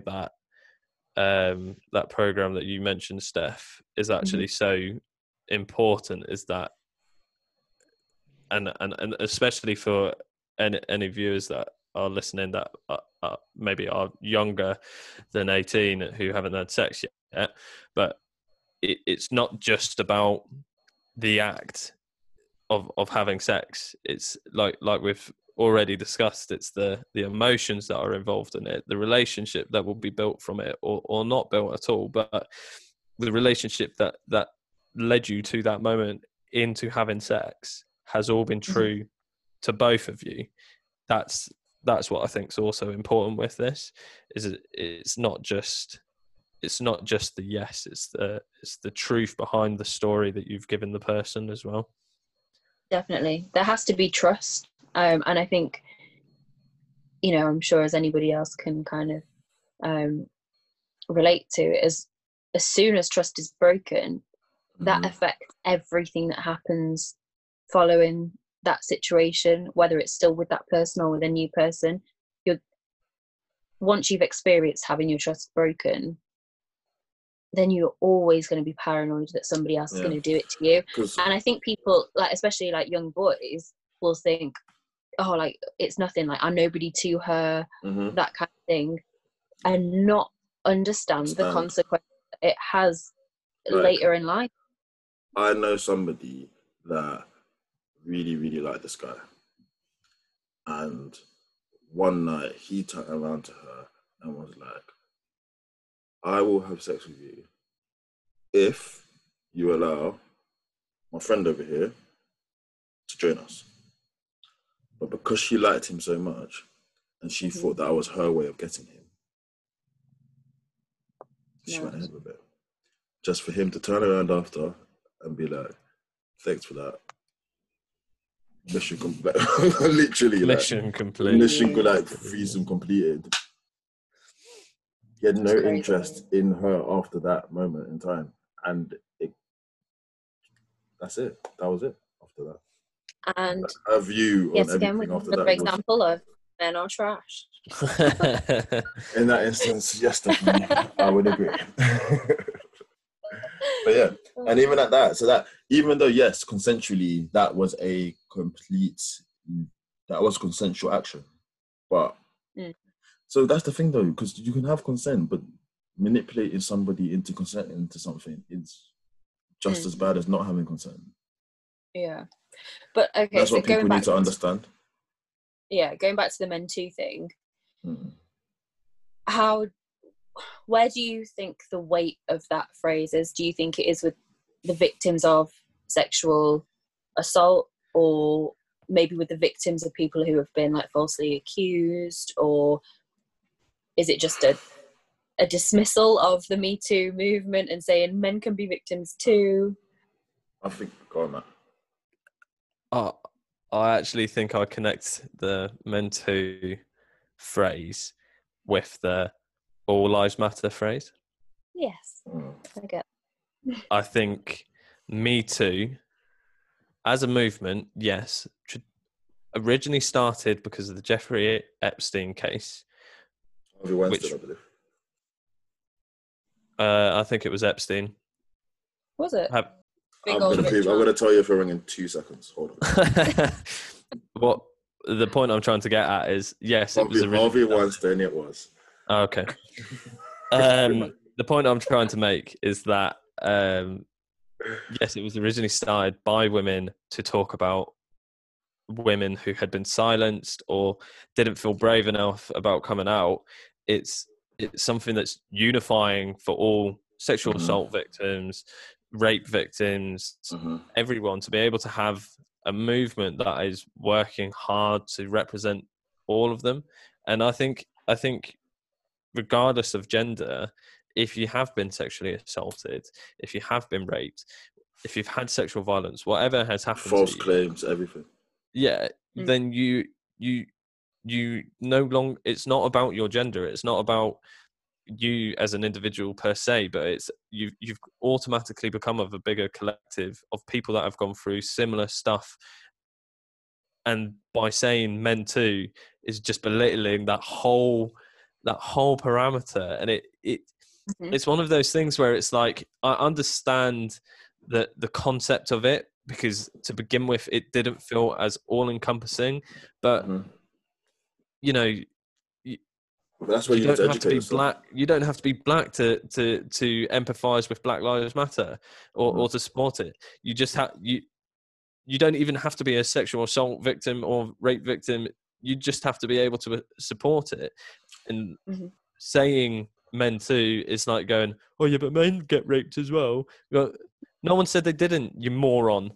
that program that you mentioned, Steph, is actually so important. Is that and especially for any viewers that are listening that maybe are younger than 18 who haven't had sex yet, but it's not just about the act of having sex. It's like we've already discussed, it's the emotions that are involved in it, the relationship that will be built from it or not built at all, but the relationship that led you to that moment into having sex has all been true to both of you. That's what I think is also important with this, is it's not just the yes, it's the truth behind the story that you've given the person as well. Definitely. There has to be trust. And I think, you know, I'm sure as anybody else can kind of relate to, as soon as trust is broken, that affects everything that happens following that situation, whether it's still with that person or with a new person. Once you've experienced having your trust broken, then you're always going to be paranoid that somebody else is going to do it to you. And I think people, like especially like young boys, will think, oh, like it's nothing, like I'm nobody to her, that kind of thing, and not understand the consequence it has later in life. I know somebody that really, really liked this guy, and one night he turned around to her and was like, I will have sex with you if you allow my friend over here to join us. But because she liked him so much and she thought that was her way of getting him, she went ahead with it. Just for him to turn around after and be like, thanks for that. Mission complete. Literally. Mission complete. Mission threesome completed. He had no interest in her after that moment in time. And that's it. That was it after that. And Her view on yes, again, we everything have after another that was, example of men are trash. in that instance, yes, definitely, I would agree. But yeah, and even at that, so that even though yes, consensually, that was consensual action, but so that's the thing though, because you can have consent, but manipulating somebody into consenting to something is just as bad as not having consent. Yeah, but okay, that's so what people going back need to understand. Going back to the Men Too thing, where do you think the weight of that phrase is? Do you think it is with the victims of sexual assault, or maybe with the victims of people who have been like falsely accused, or is it just a dismissal of the Me Too movement and saying men can be victims too? I think, go on, Matt. I actually think I connect the Men Too phrase with the All Lives Matter phrase. Yes, I get. I think Me Too, as a movement, yes, originally started because of the Jeffrey Epstein case. Harvey Weinstein, I believe. I think it was Epstein. Was it? I'm going to tell you if you're in 2 seconds. Hold on. What the point I'm trying to get at is, yes, it was Harvey Weinstein. It was. Okay. The point I'm trying to make is that yes, it was originally started by women to talk about women who had been silenced or didn't feel brave enough about coming out. It's something that's unifying for all sexual assault victims, rape victims, everyone, to be able to have a movement that is working hard to represent all of them. And I think regardless of gender, if you have been sexually assaulted, if you have been raped, if you've had sexual violence, whatever has happened, false claims, everything, then you no longer, it's not about your gender, it's not about you as an individual per se, but it's you've automatically become of a bigger collective of people that have gone through similar stuff. And by saying Men Too is just belittling that whole parameter. And it's one of those things where it's like, I understand the concept of it, because to begin with it didn't feel as all encompassing, but you know, but that's where you don't have to be black. You don't have to be black to empathize with Black Lives Matter or to support it. You just have you don't even have to be a sexual assault victim or rape victim. You just have to be able to support it. And saying Men Too is like going, oh yeah, but men get raped as well. No one said they didn't, you moron.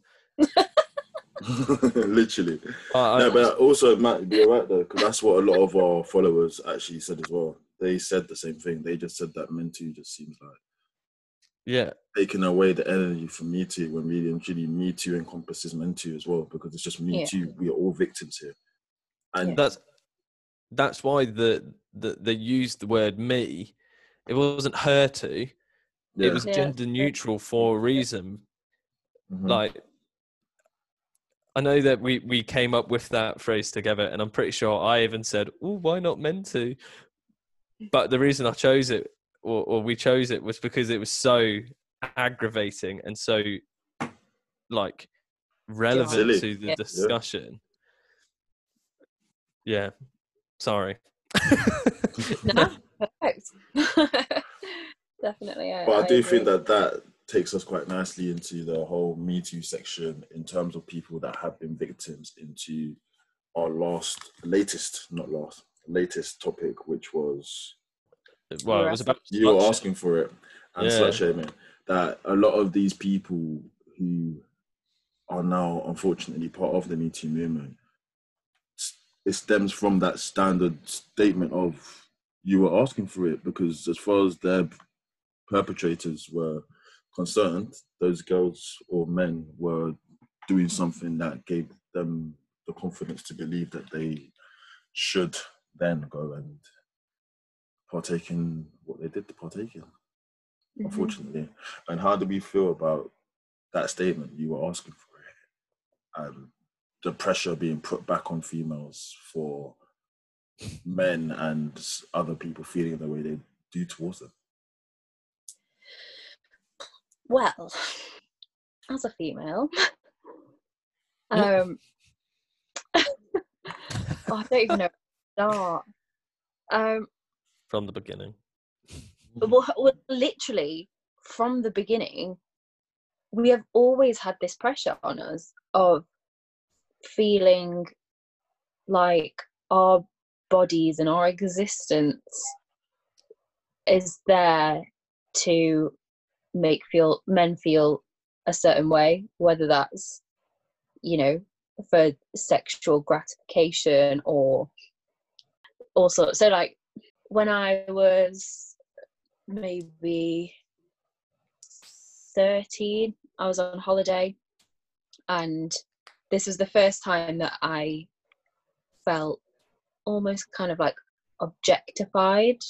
Literally. But also, Matt, you're right though, because that's what a lot of our followers actually said as well. They said the same thing. They just said that Men Too just seems like taking away the energy from Me Too, when really and truly Me Too encompasses Men Too as well, because it's just Me Too. We are all victims here, and that's why they used the word me. It wasn't her to. It was gender neutral for a reason. Like, I know that we came up with that phrase together, and I'm pretty sure I even said, "Oh, why not Men Too?" But the reason I chose it, or we chose it, was because it was so aggravating and so like relevant to the discussion. Yeah. Sorry. No, perfect. Definitely. But I do think that takes us quite nicely into the whole Me Too section in terms of people that have been victims, into our latest topic, which was, well, it was about you were asking for it, and slut shaming. That a lot of these people who are now unfortunately part of the Me Too movement, it stems from that standard statement of, you were asking for it, because as far as their perpetrators were concerned, those girls or men were doing something that gave them the confidence to believe that they should then go and partake in what they did to partake in, unfortunately. And how do we feel about that statement, you were asking for it. And the pressure being put back on females for men and other people feeling the way they do towards them. Well, as a female, I don't even know where to start. From the beginning. Well, literally from the beginning, we have always had this pressure on us of feeling like our bodies and our existence is there to make men feel a certain way, whether that's, you know, for sexual gratification or also. So like when I was maybe 13, I was on holiday, and this was the first time that I felt almost kind of like objectified.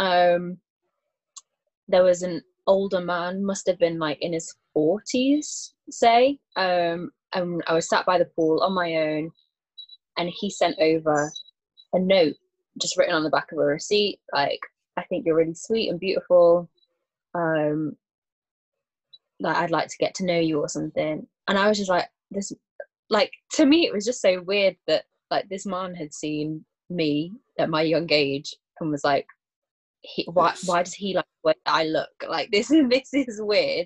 There was an older man, must have been like in his 40s, say, and I was sat by the pool on my own, and he sent over a note just written on the back of a receipt, like, I think you're really sweet and beautiful, like I'd like to get to know you or something. And I was just like, this, like, to me it was just so weird that like this man had seen me at my young age and was like, why does he like the way I look? Like this is weird.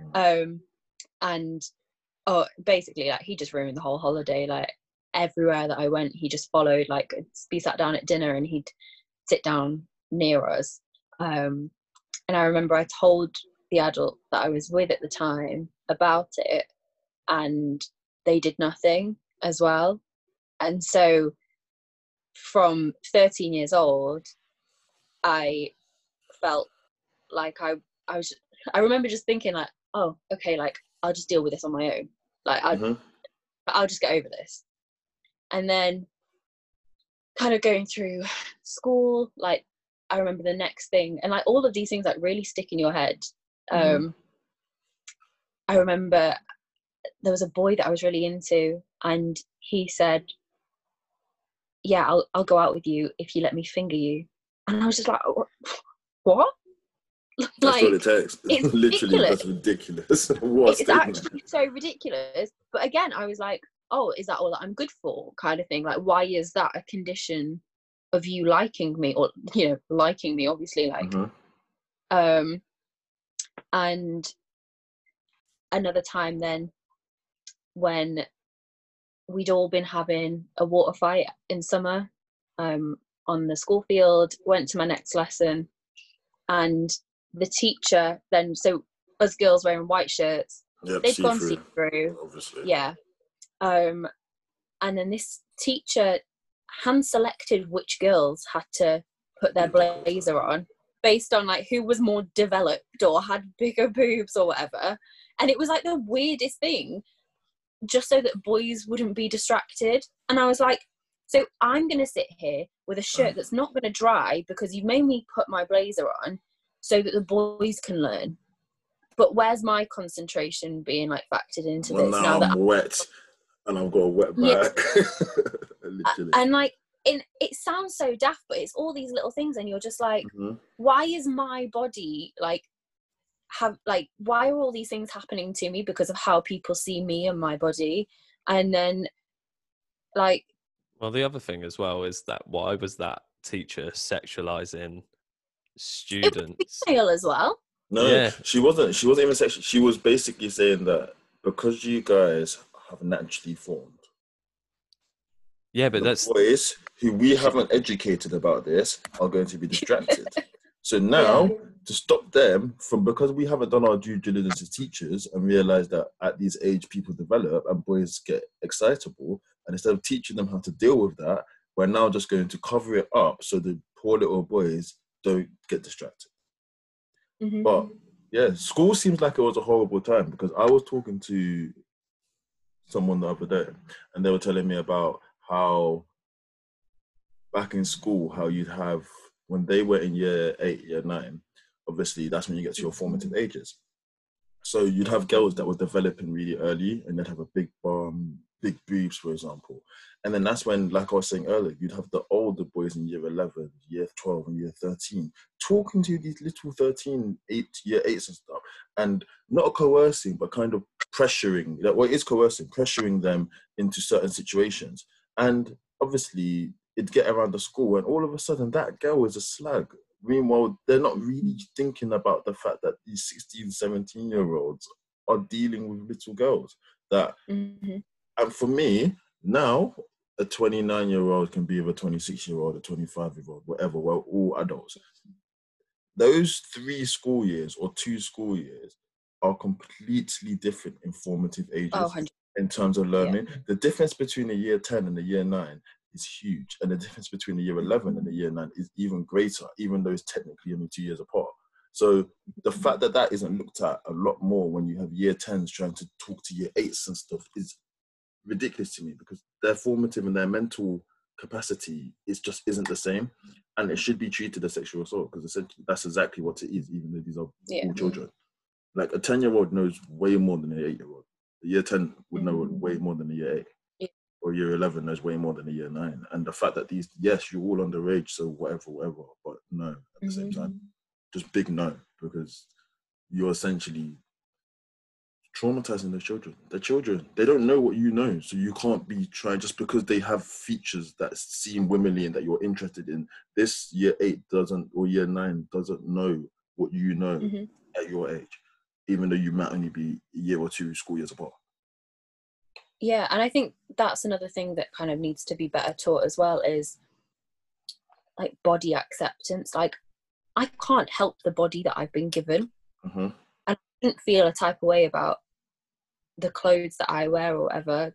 And basically like he just ruined the whole holiday. Like everywhere that I went, he just followed, like be sat down at dinner and he'd sit down near us. And I remember I told the adult that I was with at the time about it, and they did nothing as well. And so from 13 years old, I felt like I remember just thinking like, oh, okay, like I'll just deal with this on my own. Like I'll just get over this. And then kind of going through school, like I remember the next thing, and like all of these things like really stick in your head. I remember there was a boy that I was really into, and he said, yeah, I'll go out with you if you let me finger you. And I was just like, what? That's like, what it takes. It's Literally, ridiculous. That's ridiculous. What It's actually so ridiculous. But again, I was like, oh, is that all that I'm good for? Kind of thing. Like, why is that a condition of you liking me, or, you know, liking me, obviously, like, and another time then when we'd all been having a water fight in summer, on the school field, went to my next lesson, and the teacher then, so us girls wearing white shirts, they'd gone see-through, obviously. Yeah. And then this teacher hand selected which girls had to put their blazer on based on like who was more developed or had bigger boobs or whatever. And it was like the weirdest thing, just so that boys wouldn't be distracted. And I was like, so I'm going to sit here with a shirt that's not going to dry because you've made me put my blazer on so that the boys can learn. But where's my concentration being like factored into this? Now that I'm wet and I've got a wet back. Literally. And like, it sounds so daft, but it's all these little things, and you're just like, why is my body like, why are all these things happening to me because of how people see me and my body? And then like, well, the other thing as well is that why was that teacher sexualizing students? It was female as well. No, yeah. She wasn't even sexual. She was basically saying that because you guys have naturally formed. Yeah, but the boys who we haven't educated about this are going to be distracted. So now, to stop them from, because we haven't done our due diligence as teachers and realised that at this age people develop and boys get excitable, and instead of teaching them how to deal with that, we're now just going to cover it up so the poor little boys don't get distracted. But yeah, school seems like it was a horrible time, because I was talking to someone the other day and they were telling me about how back in school, how you'd have, when they were in year 8, year 9, obviously that's when you get to your formative ages. So you'd have girls that were developing really early, and they'd have a big big boobs, for example. And then that's when, like I was saying earlier, you'd have the older boys in year 11, year 12, and year 13 talking to these little year 8s and stuff, and not coercing, but kind of pressuring. Well, it is coercing, pressuring them into certain situations. And obviously, it'd get around the school, and all of a sudden, that girl is a slag. Meanwhile, they're not really thinking about the fact that these 16, 17-year-olds are dealing with little girls. That, Mm-hmm. and for me, now, a 29-year-old can be with a 26-year-old, a 25-year-old, whatever. We're all adults. Those 3 school years or 2 school years are completely different in formative ages. Oh, 100%. In terms of learning. The difference between a year 10 and a year 9 is huge. And the difference between a year 11 and a year 9 is even greater, even though it's technically only 2 years apart. So the fact that that isn't looked at a lot more when you have year 10s trying to talk to year 8s and stuff is ridiculous to me, because their formative and their mental capacity just isn't the same. And it should be treated as sexual assault, because essentially that's exactly what it is, even though these are all children. Like a 10-year-old knows way more than an 8-year-old. A year 10 would know way more than a year 8. Yeah. Or year 11 knows way more than a year 9. And the fact that these, yes, you're all underage, so whatever, but no, at the same time, just big no, because you're essentially traumatizing the children. The children, they don't know what you know, so you can't be trying, just because they have features that seem womanly and that you're interested in. This year 8 doesn't, or year 9 doesn't know what you know at your age, even though you might only be a year or 2 school years apart. Yeah, and I think that's another thing that kind of needs to be better taught as well, is like body acceptance. Like, I can't help the body that I've been given. And I shouldn't feel a type of way about the clothes that I wear or whatever,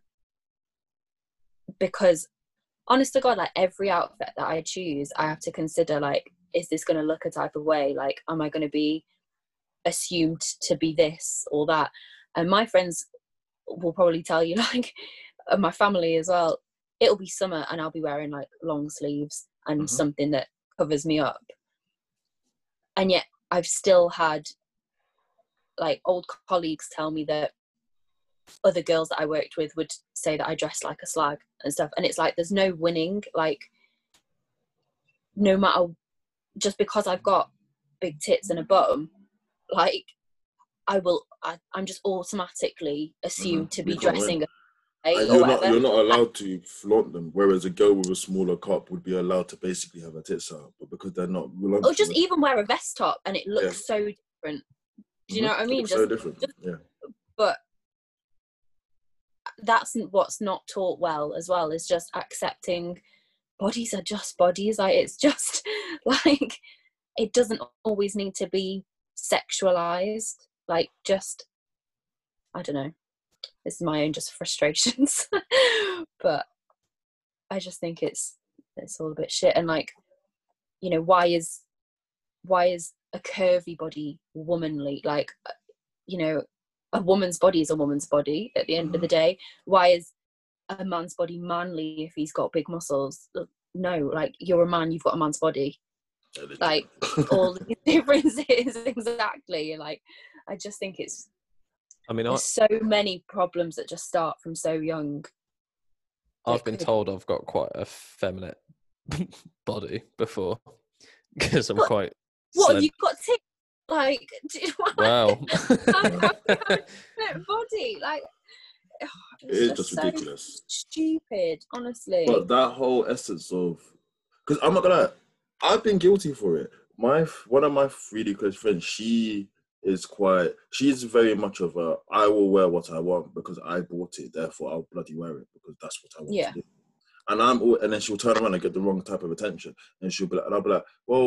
because honest to God, like every outfit that I choose, I have to consider, like, is this going to look a type of way? Like, am I going to be assumed to be this or that? And my friends will probably tell you, like, my family as well, it'll be summer and I'll be wearing like long sleeves and something that covers me up. And yet I've still had like old colleagues tell me that other girls that I worked with would say that I dressed like a slag and stuff. And it's like, there's no winning. Like, no matter, just because I've got big tits and a bottom, like, I'm just automatically assumed to be dressing and you're not allowed to flaunt them, whereas a girl with a smaller cup would be allowed to basically have her tits out, but because they're not, or just even wear a vest top and it looks so different. Do you know what I mean? So different. But that's what's not taught well as well, is just accepting bodies are just bodies. Like, it's just like, it doesn't always need to be sexualized. Like, just, I don't know, this is my own just frustrations. But I just think it's all a bit shit. And like, you know, why is a curvy body womanly? Like, you know, a woman's body is a woman's body at the end of the day. Why is a man's body manly if he's got big muscles? No, like, you're a man, you've got a man's body. Like, all the differences, exactly. Like, I just think it's, I mean, there's so many problems that just start from so young. I've been told I've got quite a feminine body before, because I'm quite. What have you got? Like, wow. Body, like, it is just so ridiculous, stupid, honestly. But that whole essence of, because I'm not gonna lie, I've been guilty for it. One of my really close friends, she's very much of a, I will wear what I want because I bought it, therefore I'll bloody wear it because that's what I want to do. And then she'll turn around and get the wrong type of attention, and I'll be like, well,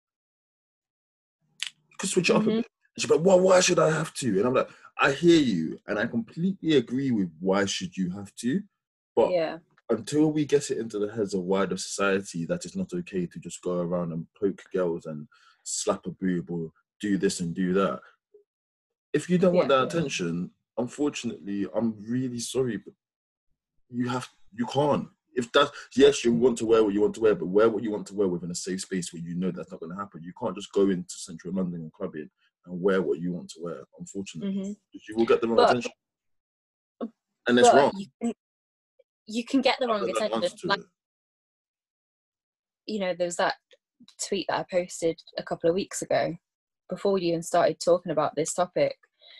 you could switch it up a bit. And she'll be like, well, why should I have to? And I'm like, I hear you, and I completely agree with why should you have to, but until we get it into the heads of wider society that it's not okay to just go around and poke girls and slap a boob or do this and do that. If you don't want that attention, unfortunately, I'm really sorry, but you can't. If that's, yes, you want to wear what you want to wear, but wear what you want to wear within a safe space where you know that's not going to happen. You can't just go into central London and club it and wear what you want to wear, unfortunately. Mm-hmm. You will get the wrong But- attention. And it's wrong. You can get the wrong I've got no attention. answer to Like, it. you know, there's that tweet that I posted a couple of weeks ago before we even started talking about this topic,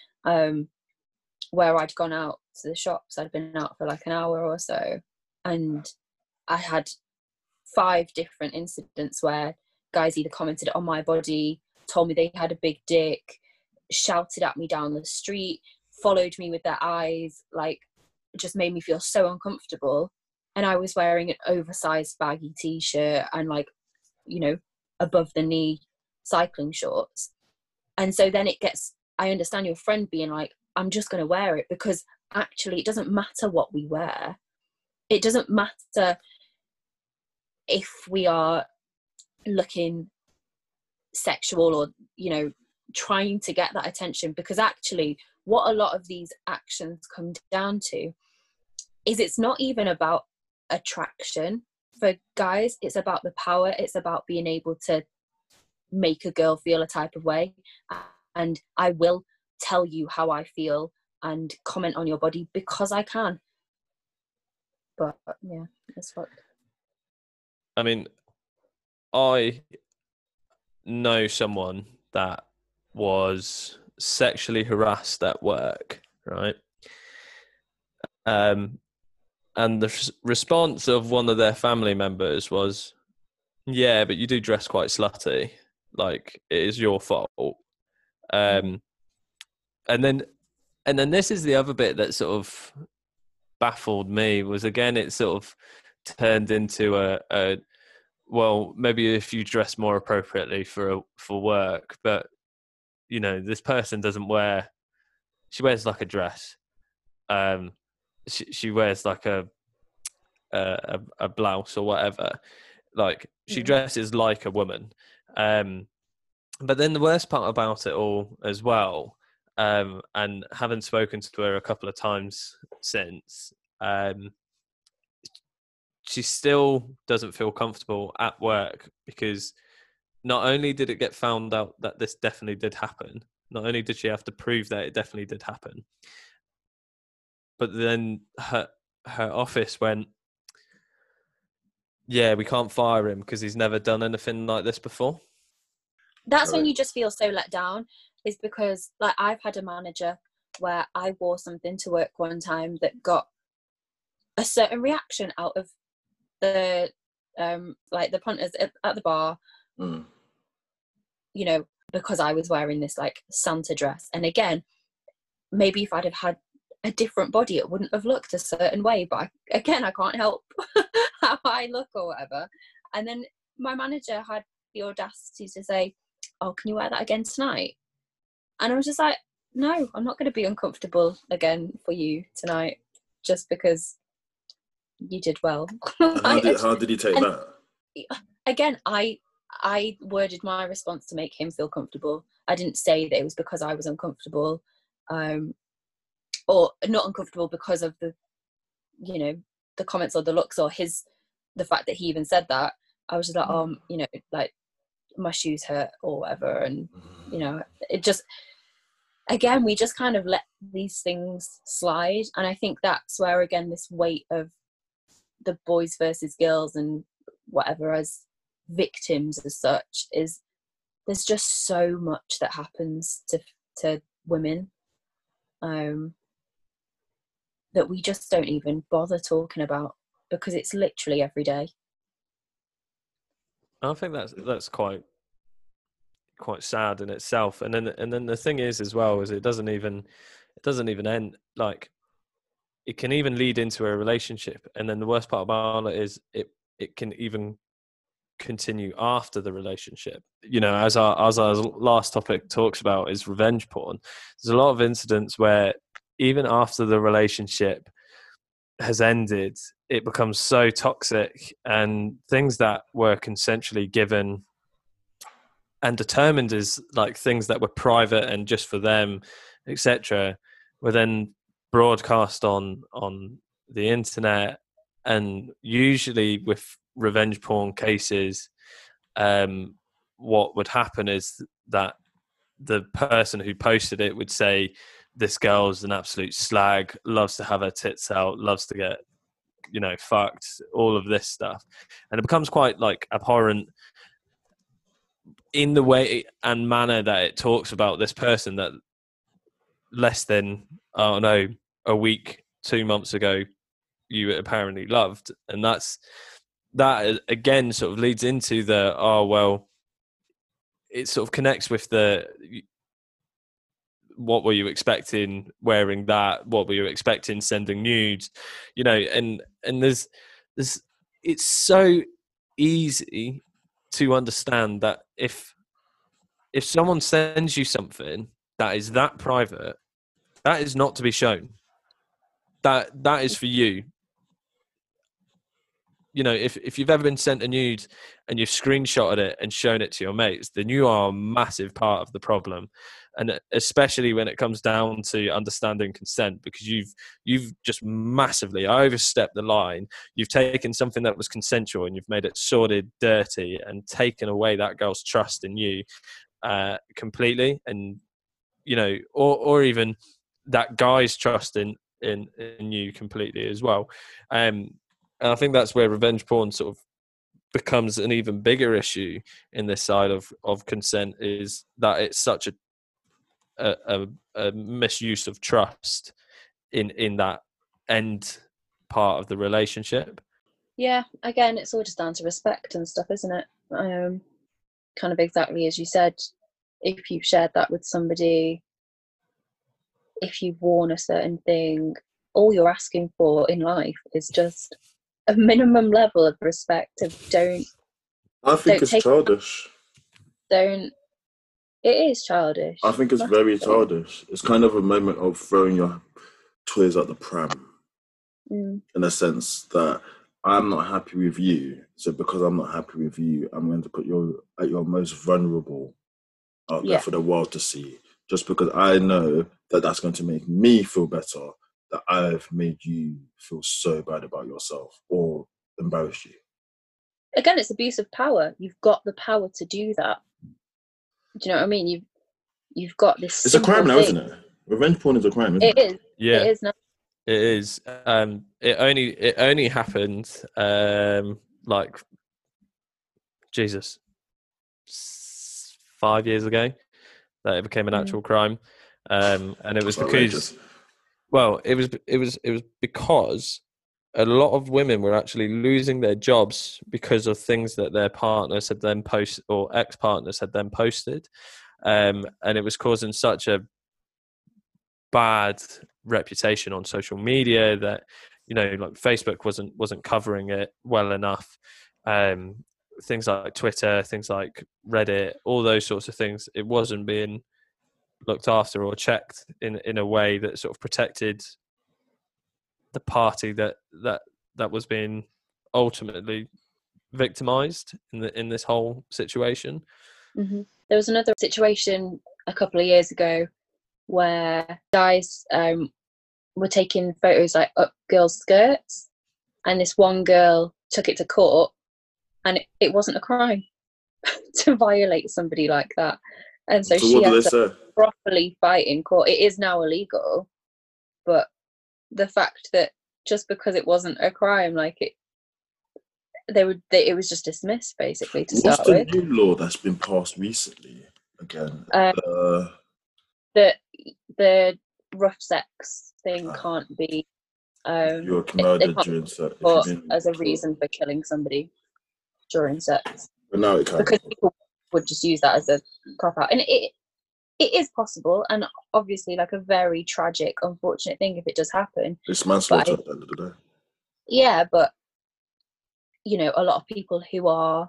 where I'd gone out to the shops. I'd been out for like an hour or so, and I had 5 different incidents where guys either commented on my body, told me they had a big dick, shouted at me down the street, followed me with their eyes, like, just made me feel so uncomfortable. And I was wearing an oversized baggy t-shirt and, like, you know, above the knee cycling shorts. And so then I understand your friend being like, I'm just going to wear it, because actually it doesn't matter what we wear. It doesn't matter if we are looking sexual or, you know, trying to get that attention, because actually what a lot of these actions come down to is it's not even about attraction for guys. It's about the power. It's about being able to make a girl feel a type of way. And I will tell you how I feel and comment on your body because I can. But yeah, that's what. I mean, I know someone that was sexually harassed at work, right? And the response of one of their family members was, yeah, but you do dress quite slutty. Like, it is your fault. And then this is the other bit that sort of baffled me, was, again, it sort of turned into a well, maybe if you dress more appropriately for work, but, you know, this person doesn't wear, she wears like a dress. She wears like a blouse or whatever. Like, she dresses like a woman. But then the worst part about it all as well, and having spoken to her a couple of times since, she still doesn't feel comfortable at work, because not only did it get found out that this definitely did happen, not only did she have to prove that it definitely did happen, but then her office went, yeah, we can't fire him because he's never done anything like this before. That's when you just feel so let down, is because, like, I've had a manager where I wore something to work one time that got a certain reaction out of the like the punters at the bar, you know, because I was wearing this like Santa dress. And again, maybe if I'd have had a different body, it wouldn't have looked a certain way, but I can't help how I look or whatever. And then my manager had the audacity to say, oh, can you wear that again tonight? And I was just like, no, I'm not going to be uncomfortable again for you tonight just because you did well. How did he take that? Again, I worded my response to make him feel comfortable. I didn't say that it was because I was uncomfortable, or not uncomfortable because of the, you know, the comments or the looks or the fact that he even said that. I was just like, you know, like, my shoes hurt or whatever. And, you know, it just, again, we just kind of let these things slide. And I think that's where, again, this weight of the boys versus girls and whatever as victims as such is, there's just so much that happens to women that we just don't even bother talking about because it's literally every day. I think that's quite sad in itself. And then the thing is as well, is it doesn't even end. Like, it can even lead into a relationship, and then the worst part about it is it can even continue after the relationship. You know, as our last topic talks about, is revenge porn. There's a lot of incidents where even after the relationship has ended, it becomes so toxic, and things that were consensually given and determined as like things that were private and just for them, etc., were then broadcast on the internet. And usually with revenge porn cases, what would happen is that the person who posted it would say, this girl's an absolute slag, loves to have her tits out, loves to get, fucked, all of this stuff. And it becomes quite like abhorrent in the way and manner that it talks about this person that less than, I don't know, a week, 2 months ago, you apparently loved. And that again sort of leads into the, oh, well, it sort of connects with the, what were you expecting wearing that? What were you expecting sending nudes? And there's it's so easy to understand that if someone sends you something that is that private, that is not to be shown. That is for you. If you've ever been sent a nude and you've screenshotted it and shown it to your mates, then you are a massive part of the problem. And especially when it comes down to understanding consent, because you've just massively overstepped the line. You've taken something that was consensual and you've made it sordid, dirty, and taken away that girl's trust in you completely. And or even that guy's trust in you completely as well. And I think that's where revenge porn sort of becomes an even bigger issue in this side of consent, is that it's such a misuse of trust in that end part of the relationship. Yeah, again, it's all just down to respect and stuff, isn't it? Kind of exactly as you said, if you've shared that with somebody, if you've worn a certain thing, all you're asking for in life is just a minimum level of respect. I think it's childish. It is childish. I think it's very childish. It's kind of a moment of throwing your toys at the pram, in a sense that I'm not happy with you. So because I'm not happy with you, I'm going to put you at your most vulnerable out there for the world to see. Just because I know that that's going to make me feel better, that I've made you feel so bad about yourself or embarrass you. Again, it's abuse of power. You've got the power to do that. Do you know what I mean? You've got this. It's a crime now, isn't it? Revenge porn is a crime, isn't it? It is. Yeah. It is now. It is. It only happened like Jesus 5 years ago that it became an actual crime. And it was because it was because a lot of women were actually losing their jobs because of things that their partners had then posted or ex-partners had then posted. And it was causing such a bad reputation on social media that, like Facebook wasn't covering it well enough. Things like Twitter, things like Reddit, all those sorts of things, it wasn't being looked after or checked in a way that sort of protected the party that was being ultimately victimized in this whole situation. Mm-hmm. There was another situation a couple of years ago where guys were taking photos like up girls' skirts, and this one girl took it to court, and it wasn't a crime to violate somebody like that. And so she had to properly fight in court. It is now illegal, but the fact that just because it wasn't a crime, like it was just dismissed basically to start with. What's the new law that's been passed recently again? The rough sex thing can't be you're murdered during sex as a reason for killing somebody during sex. But now it can, because people would just use that as a cop out, and it is possible, and obviously like a very tragic, unfortunate thing if it does happen. It's manslaughter at the end of the day. Yeah, but a lot of people who are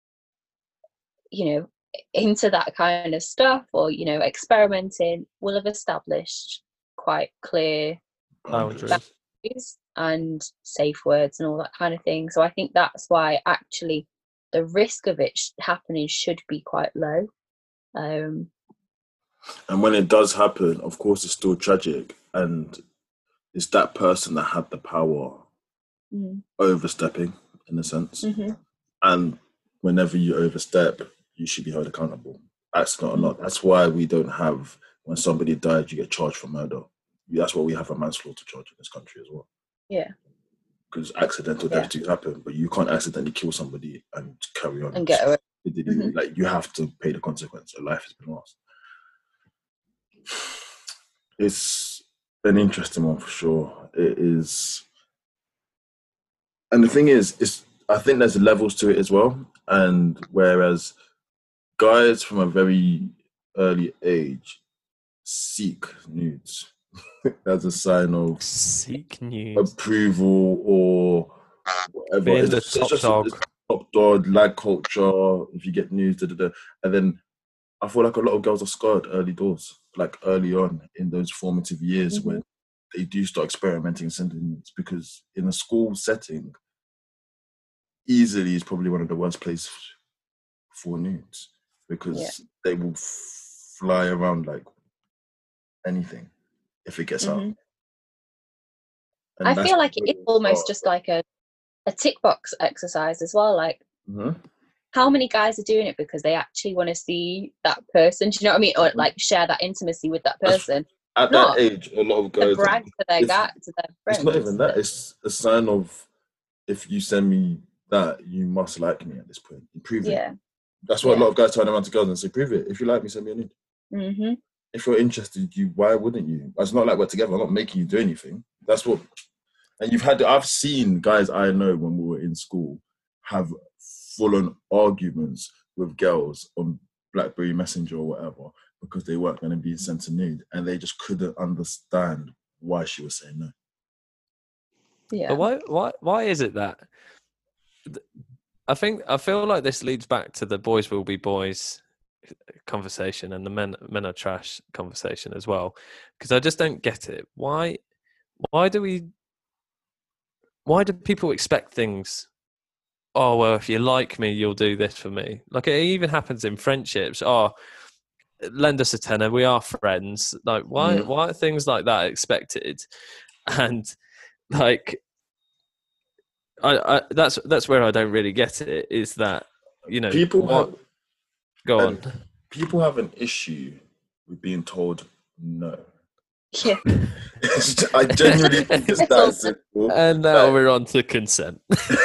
into that kind of stuff or experimenting will have established quite clear boundaries and safe words and all that kind of thing. So I think that's why actually the risk of it happening should be quite low. And when it does happen, of course, it's still tragic, and it's that person that had the power overstepping, in a sense. And whenever you overstep, you should be held accountable. That's not. That's why we don't have, when somebody died, you get charged for murder. That's why we have a manslaughter charge in this country as well. Yeah. Because accidental deaths do happen, but you can't accidentally kill somebody and carry on And get away. Like, you have to pay the consequence. A life has been lost. It's an interesting one for sure. It is, and the thing is, I think there's levels to it as well. And whereas guys from a very early age seek nudes as a sign of seek nudes, approval, or whatever. Being the top dog. Top dog, lag culture. If you get news, and then I feel like a lot of girls are scarred early doors, like early on in those formative years when they do start experimenting and sending nudes, because in a school setting, easily is probably one of the worst places for nudes, because they will fly around like anything if it gets out. And I feel like it is almost just like a tick box exercise as well. Like, how many guys are doing it because they actually want to see that person? Do you know what I mean? Or like share that intimacy with that person. At that age, a lot of guys brag to their friends. It's not even that. It's a sign of, if you send me that, you must like me at this point. Prove it. Yeah. That's why a lot of guys turn around to girls and say, prove it. If you like me, send me a nude. If you're interested, why wouldn't you? It's not like we're together. I'm not making you do anything. That's what. And I've seen guys I know when we were in school have full-on arguments with girls on BlackBerry Messenger or whatever, because they weren't going to be sent a nude, and they just couldn't understand why she was saying no. Yeah. But why is it that? I feel like this leads back to the boys will be boys conversation and the men are trash conversation as well, because I just don't get it. Why do people expect things? Oh, well, if you like me, you'll do this for me. Like, it even happens in friendships. Oh, lend us a tenner, we are friends. Like, why are things like that expected? And like, I that's where I don't really get it, is that, you know, go on. People have an issue with being told no. Yeah. I genuinely think it's that simple. And now we're on to consent.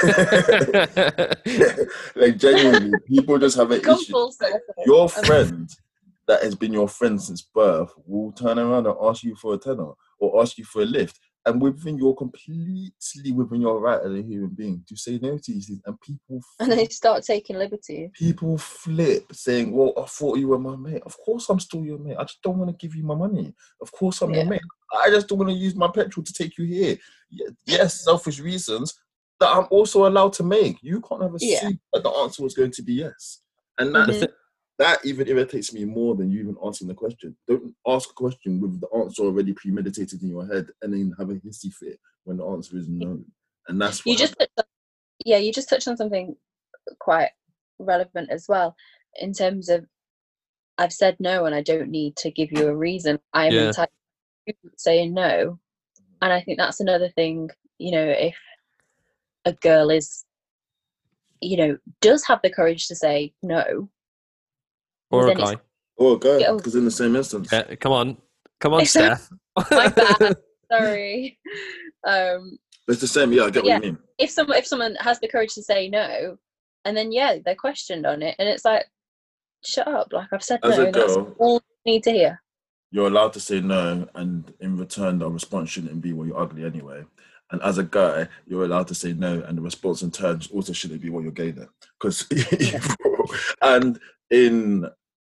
Like, genuinely, people just have an issue. Your friend that has been your friend since birth will turn around and ask you for a tenner or ask you for a lift. And you're completely within your right as a human being to say no to these things. And people and they start taking liberty. People flip, saying, well, I thought you were my mate. Of course I'm still your mate. I just don't want to give you my money. Of course I'm your mate. I just don't want to use my petrol to take you here. Yes, selfish reasons that I'm also allowed to make. You can't have assumed that the answer was going to be yes. And that even irritates me more than you even answering the question. Don't ask a question with the answer already premeditated in your head and then have a hissy fit when the answer is no. And that's what you just touched on something quite relevant as well, in terms of, I've said no and I don't need to give you a reason. I am entitled to saying no. And I think that's another thing, you know, if a girl is, you know, does have the courage to say no, or a guy, because in the same instance, come on, Steph. My bad, sorry. It's the same. Yeah, I get what you mean. If someone has the courage to say no, and then they're questioned on it, and it's like, shut up! Like, I've said as no. A girl, that's all you need to hear. You're allowed to say no, and in return, the response shouldn't be, well, you're ugly anyway. And as a guy, you're allowed to say no, and the response in turn also shouldn't be, well, you're gay then. Because and in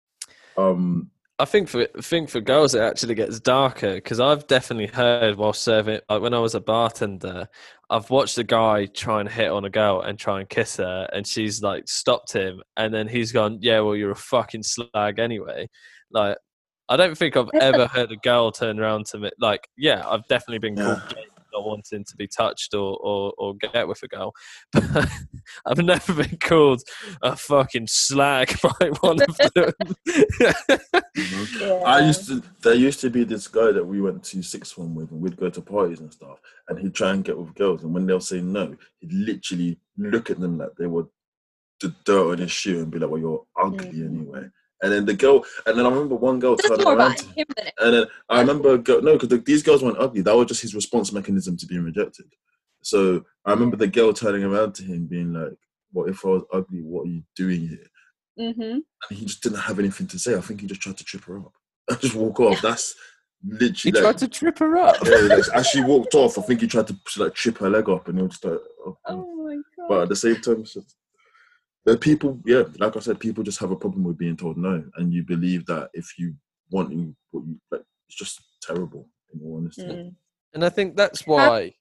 I think for girls it actually gets darker, because I've definitely heard while serving, like when I was a bartender, I've watched a guy try and hit on a girl and try and kiss her, and she's like stopped him, and then he's gone, yeah, well, you're a fucking slag anyway. Like, I don't think I've ever heard a girl turn around to me. Like, I've definitely been called gay, not wanting to be touched or get with a girl, but I've never been called a fucking slag by one of them. There used to be this guy that we went to sixth form with, and we'd go to parties and stuff, and he'd try and get with girls, and when they'll say no, he'd literally look at them like they were the dirt on his shoe and be like, well, you're ugly anyway. And then the girl, and then I remember one girl That's turning more around about to him. him than it. And then I remember, no, because these girls weren't ugly. That was just his response mechanism to being rejected. So I remember the girl turning around to him being like, well, if I was ugly, what are you doing here? Mm-hmm. And he just didn't have anything to say. I think he just tried to trip her up. And just walk off. That's literally... He tried to trip her up? Yeah, like, as she walked off, I think he tried to like trip her leg up and he'll just like... Oh my God. But at the same time, the people, yeah, like I said, people just have a problem with being told no. And you believe that if you want what you like, it's just terrible, in all honesty. Mm. And I think that's why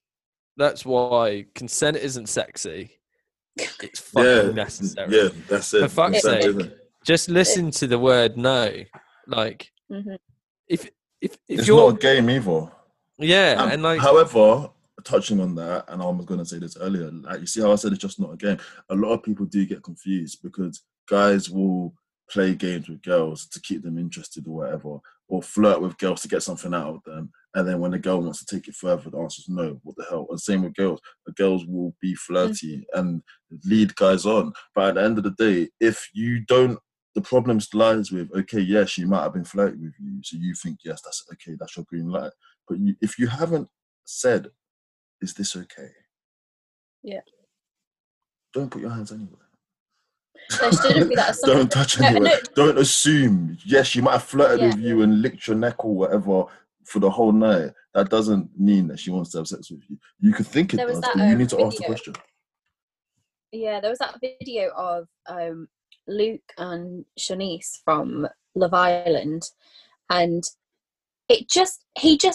consent isn't sexy. It's fucking necessary. Yeah, that's it. For fuck's Consent, sake, just listen to the word no. Like, Mm-hmm. if it's you're not a game either. Yeah, and like, however, touching on that, and I was going to say this earlier, like you see how I said it's just not a game. A lot of people do get confused because guys will play games with girls to keep them interested or whatever, or flirt with girls to get something out of them. And then when the girl wants to take it further, the answer is no. What the hell? And same with girls. The girls will be flirty and lead guys on. But at the end of the day, if you don't, the problem lies with, okay, yeah, she might have been flirting with you. So you think, yes, that's okay, that's your green light. But if you haven't said, is this okay? Yeah. Don't put your hands anywhere. There shouldn't be that assumption. Don't touch anywhere. No. Don't assume. Yes, she might have flirted with you and licked your neck or whatever for the whole night. That doesn't mean that she wants to have sex with you. You could think it does, but you need to ask the question. Yeah, there was that video of Luke and Shanice from Love Island, and he just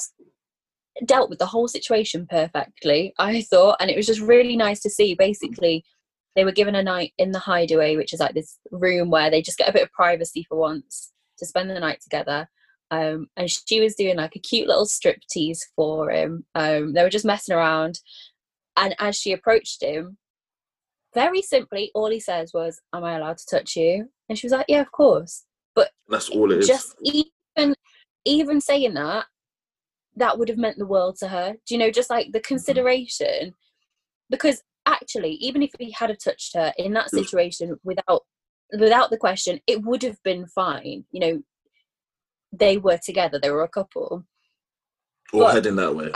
dealt with the whole situation perfectly, I thought, and it was just really nice to see. Basically, they were given a night in the Hideaway, which is like this room where they just get a bit of privacy for once to spend the night together. And she was doing like a cute little striptease for him. They were just messing around, and as she approached him, very simply, all he says was, "Am I allowed to touch you?" And she was like, "Yeah, of course." But that's all it is. Just even saying that would have meant the world to her. Do you know, just like the consideration? Because actually, even if he had touched her in that situation without the question, it would have been fine. You know, they were together, they were a couple. Or heading that way.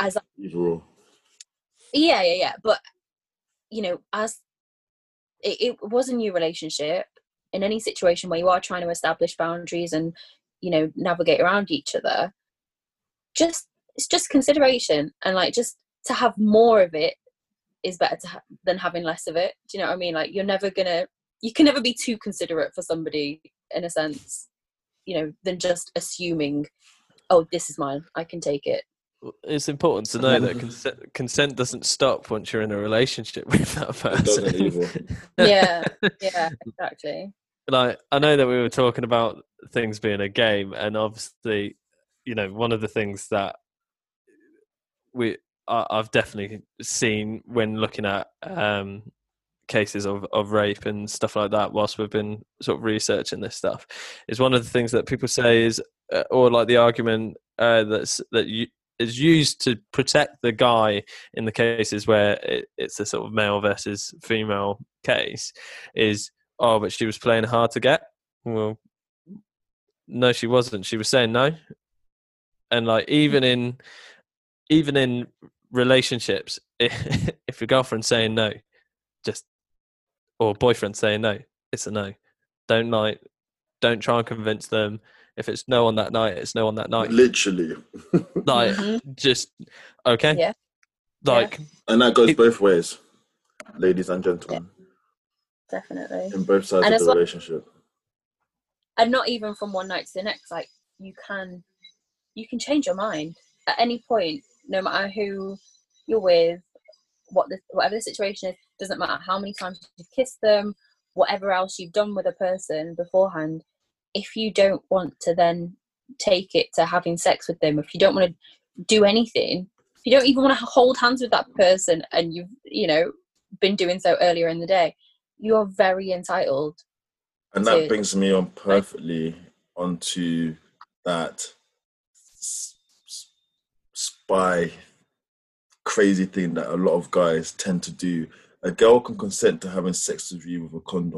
Yeah. But, you know, as it was a new relationship, in any situation where you are trying to establish boundaries and, you know, navigate around each other, it's just consideration, and like just to have more of it is better than having less of it. Do you know what I mean? Like you can never be too considerate for somebody, in a sense, you know, than just assuming, oh, this is mine, I can take it. It's important to know that consent doesn't stop once you're in a relationship with that person. It doesn't either. Yeah, exactly. Like, I know that we were talking about things being a game, and obviously, you know, one of the things that I've definitely seen when looking at cases of rape and stuff like that, whilst we've been sort of researching this stuff, is one of the things that people say is, or like the argument is used to protect the guy in the cases where it's a sort of male versus female case, is, oh, but she was playing hard to get. Well, no, she wasn't. She was saying no. And like, even in relationships, if your girlfriend's saying no, or boyfriend saying no, it's a no. Don't try and convince them. If it's no on that night, it's no on that night. Literally. Like, just, okay. Yeah. Like, and that goes both ways, ladies and gentlemen. Yeah, definitely. In both sides of the relationship. And not even from one night to the next. Like, you can change your mind at any point, no matter who you're with, whatever the situation is. Doesn't matter how many times you've kissed them, whatever else you've done with a person beforehand. If you don't want to then take it to having sex with them, if you don't want to do anything, if you don't even want to hold hands with that person, and you've, you know, been doing so earlier in the day, you are very entitled. And that brings me on perfectly onto that spy crazy thing that a lot of guys tend to do. A girl can consent to having sex with you with a condom,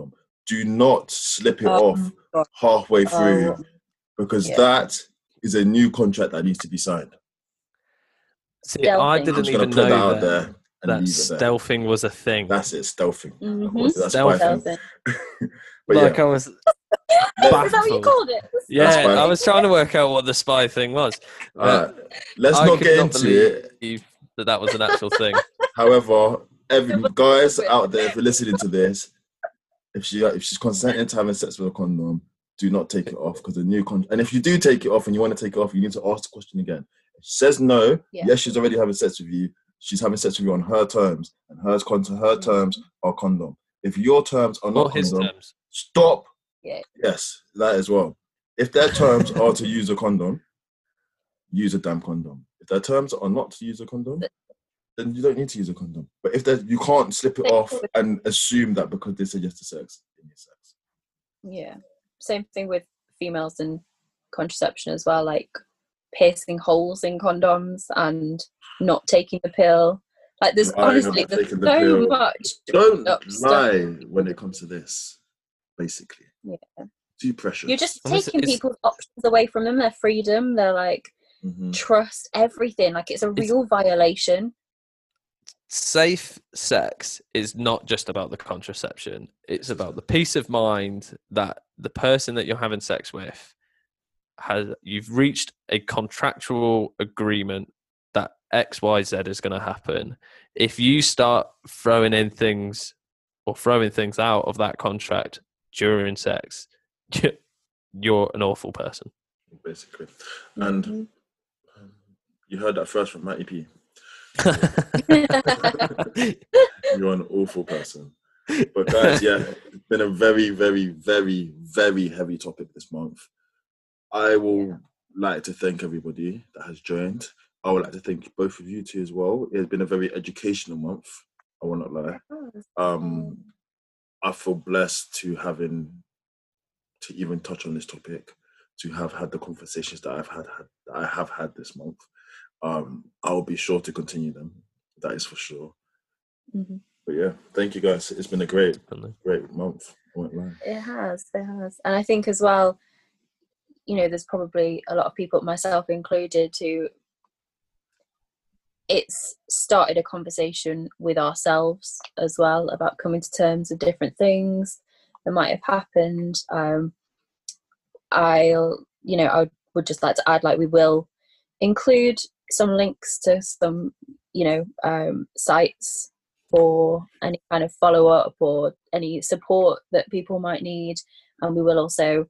do not slip it Oh, off God. halfway through, because yeah. that is a new contract that needs to be signed. See, I Stealthing. I'm didn't just going even to put that know out there and that leave it there. stealthing was a thing. That's it, stealthing. Mhm. Of course, that's spy thing. Stealthing. But Like yeah, I was Is that what you baffled. called it? Yeah, spy. I was trying to work out what the spy thing was. But let's I not could get not into it. believe that was an actual thing. However, guys out there, if you're listening to this, if she's consenting to having sex with a condom, do not take it off, because the new condom. And if you do take it off and you want to take it off, you need to ask the question again. If she says no, yes, she's already having sex with you. She's having sex with you on her terms, and her terms are condom. If your terms are not Or his condom, terms. stop. Yeah. Yes, that as well. If their terms are to use a condom, use a damn condom. If their terms are not to use a condom, then you don't need to use a condom. But if you can't slip it off and assume that because they said yes to sex, then yes sex. Yeah. Same thing with females and contraception as well, like piercing holes in condoms and not taking the pill. Like there's honestly there's so much. Don't lie when it comes to this, basically. Yeah. Too precious. You're just taking people's options away from them, their freedom, their like trust, everything. Like it's a real violation. Safe sex is not just about the contraception. It's about the peace of mind that the person that you're having sex with you've reached a contractual agreement that XYZ is going to happen. If you start throwing things out of that contract during sex, you're an awful person. Basically. And you heard that first from Matty P. You're an awful person. But guys, yeah, it's been a very, very, very, very heavy topic this month. I will like to thank everybody that has joined. I would like to thank both of you too as well. It has been a very educational month, I will not lie. I feel blessed to even touch on this topic, to have had the conversations that I have had this month. I'll be sure to continue them. That is for sure. Mm-hmm. But yeah, thank you guys. It's been a great month. It has. And I think as well, there's probably a lot of people, myself included, who it's started a conversation with ourselves as well about coming to terms with different things that might have happened. I would just like to add, like, we will include some links to some, sites for any kind of follow-up or any support that people might need. And we will also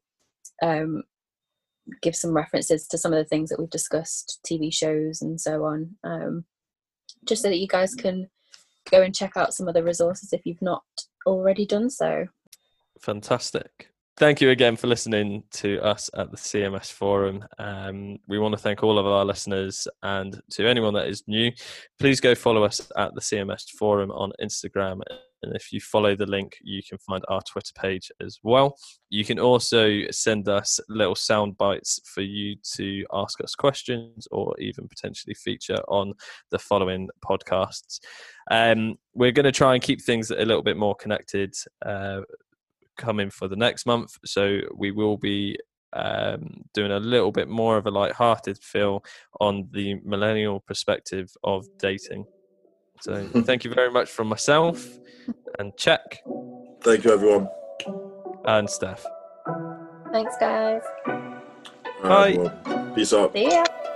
give some references to some of the things that we've discussed, TV shows and so on, just so that you guys can go and check out some of the resources if you've not already done so. Fantastic. Thank you again for listening to us at the CMS Forum. We want to thank all of our listeners, and to anyone that is new, please go follow us at the CMS Forum on Instagram. And if you follow the link, you can find our Twitter page as well. You can also send us little sound bites for you to ask us questions or even potentially feature on the following podcasts. We're going to try and keep things a little bit more connected coming for the next month, so we will be doing a little bit more of a light-hearted feel on the millennial perspective of dating. So thank you very much from myself and Check. Thank you, everyone. And Steph. Thanks, guys. All right, everyone. Peace out. See ya.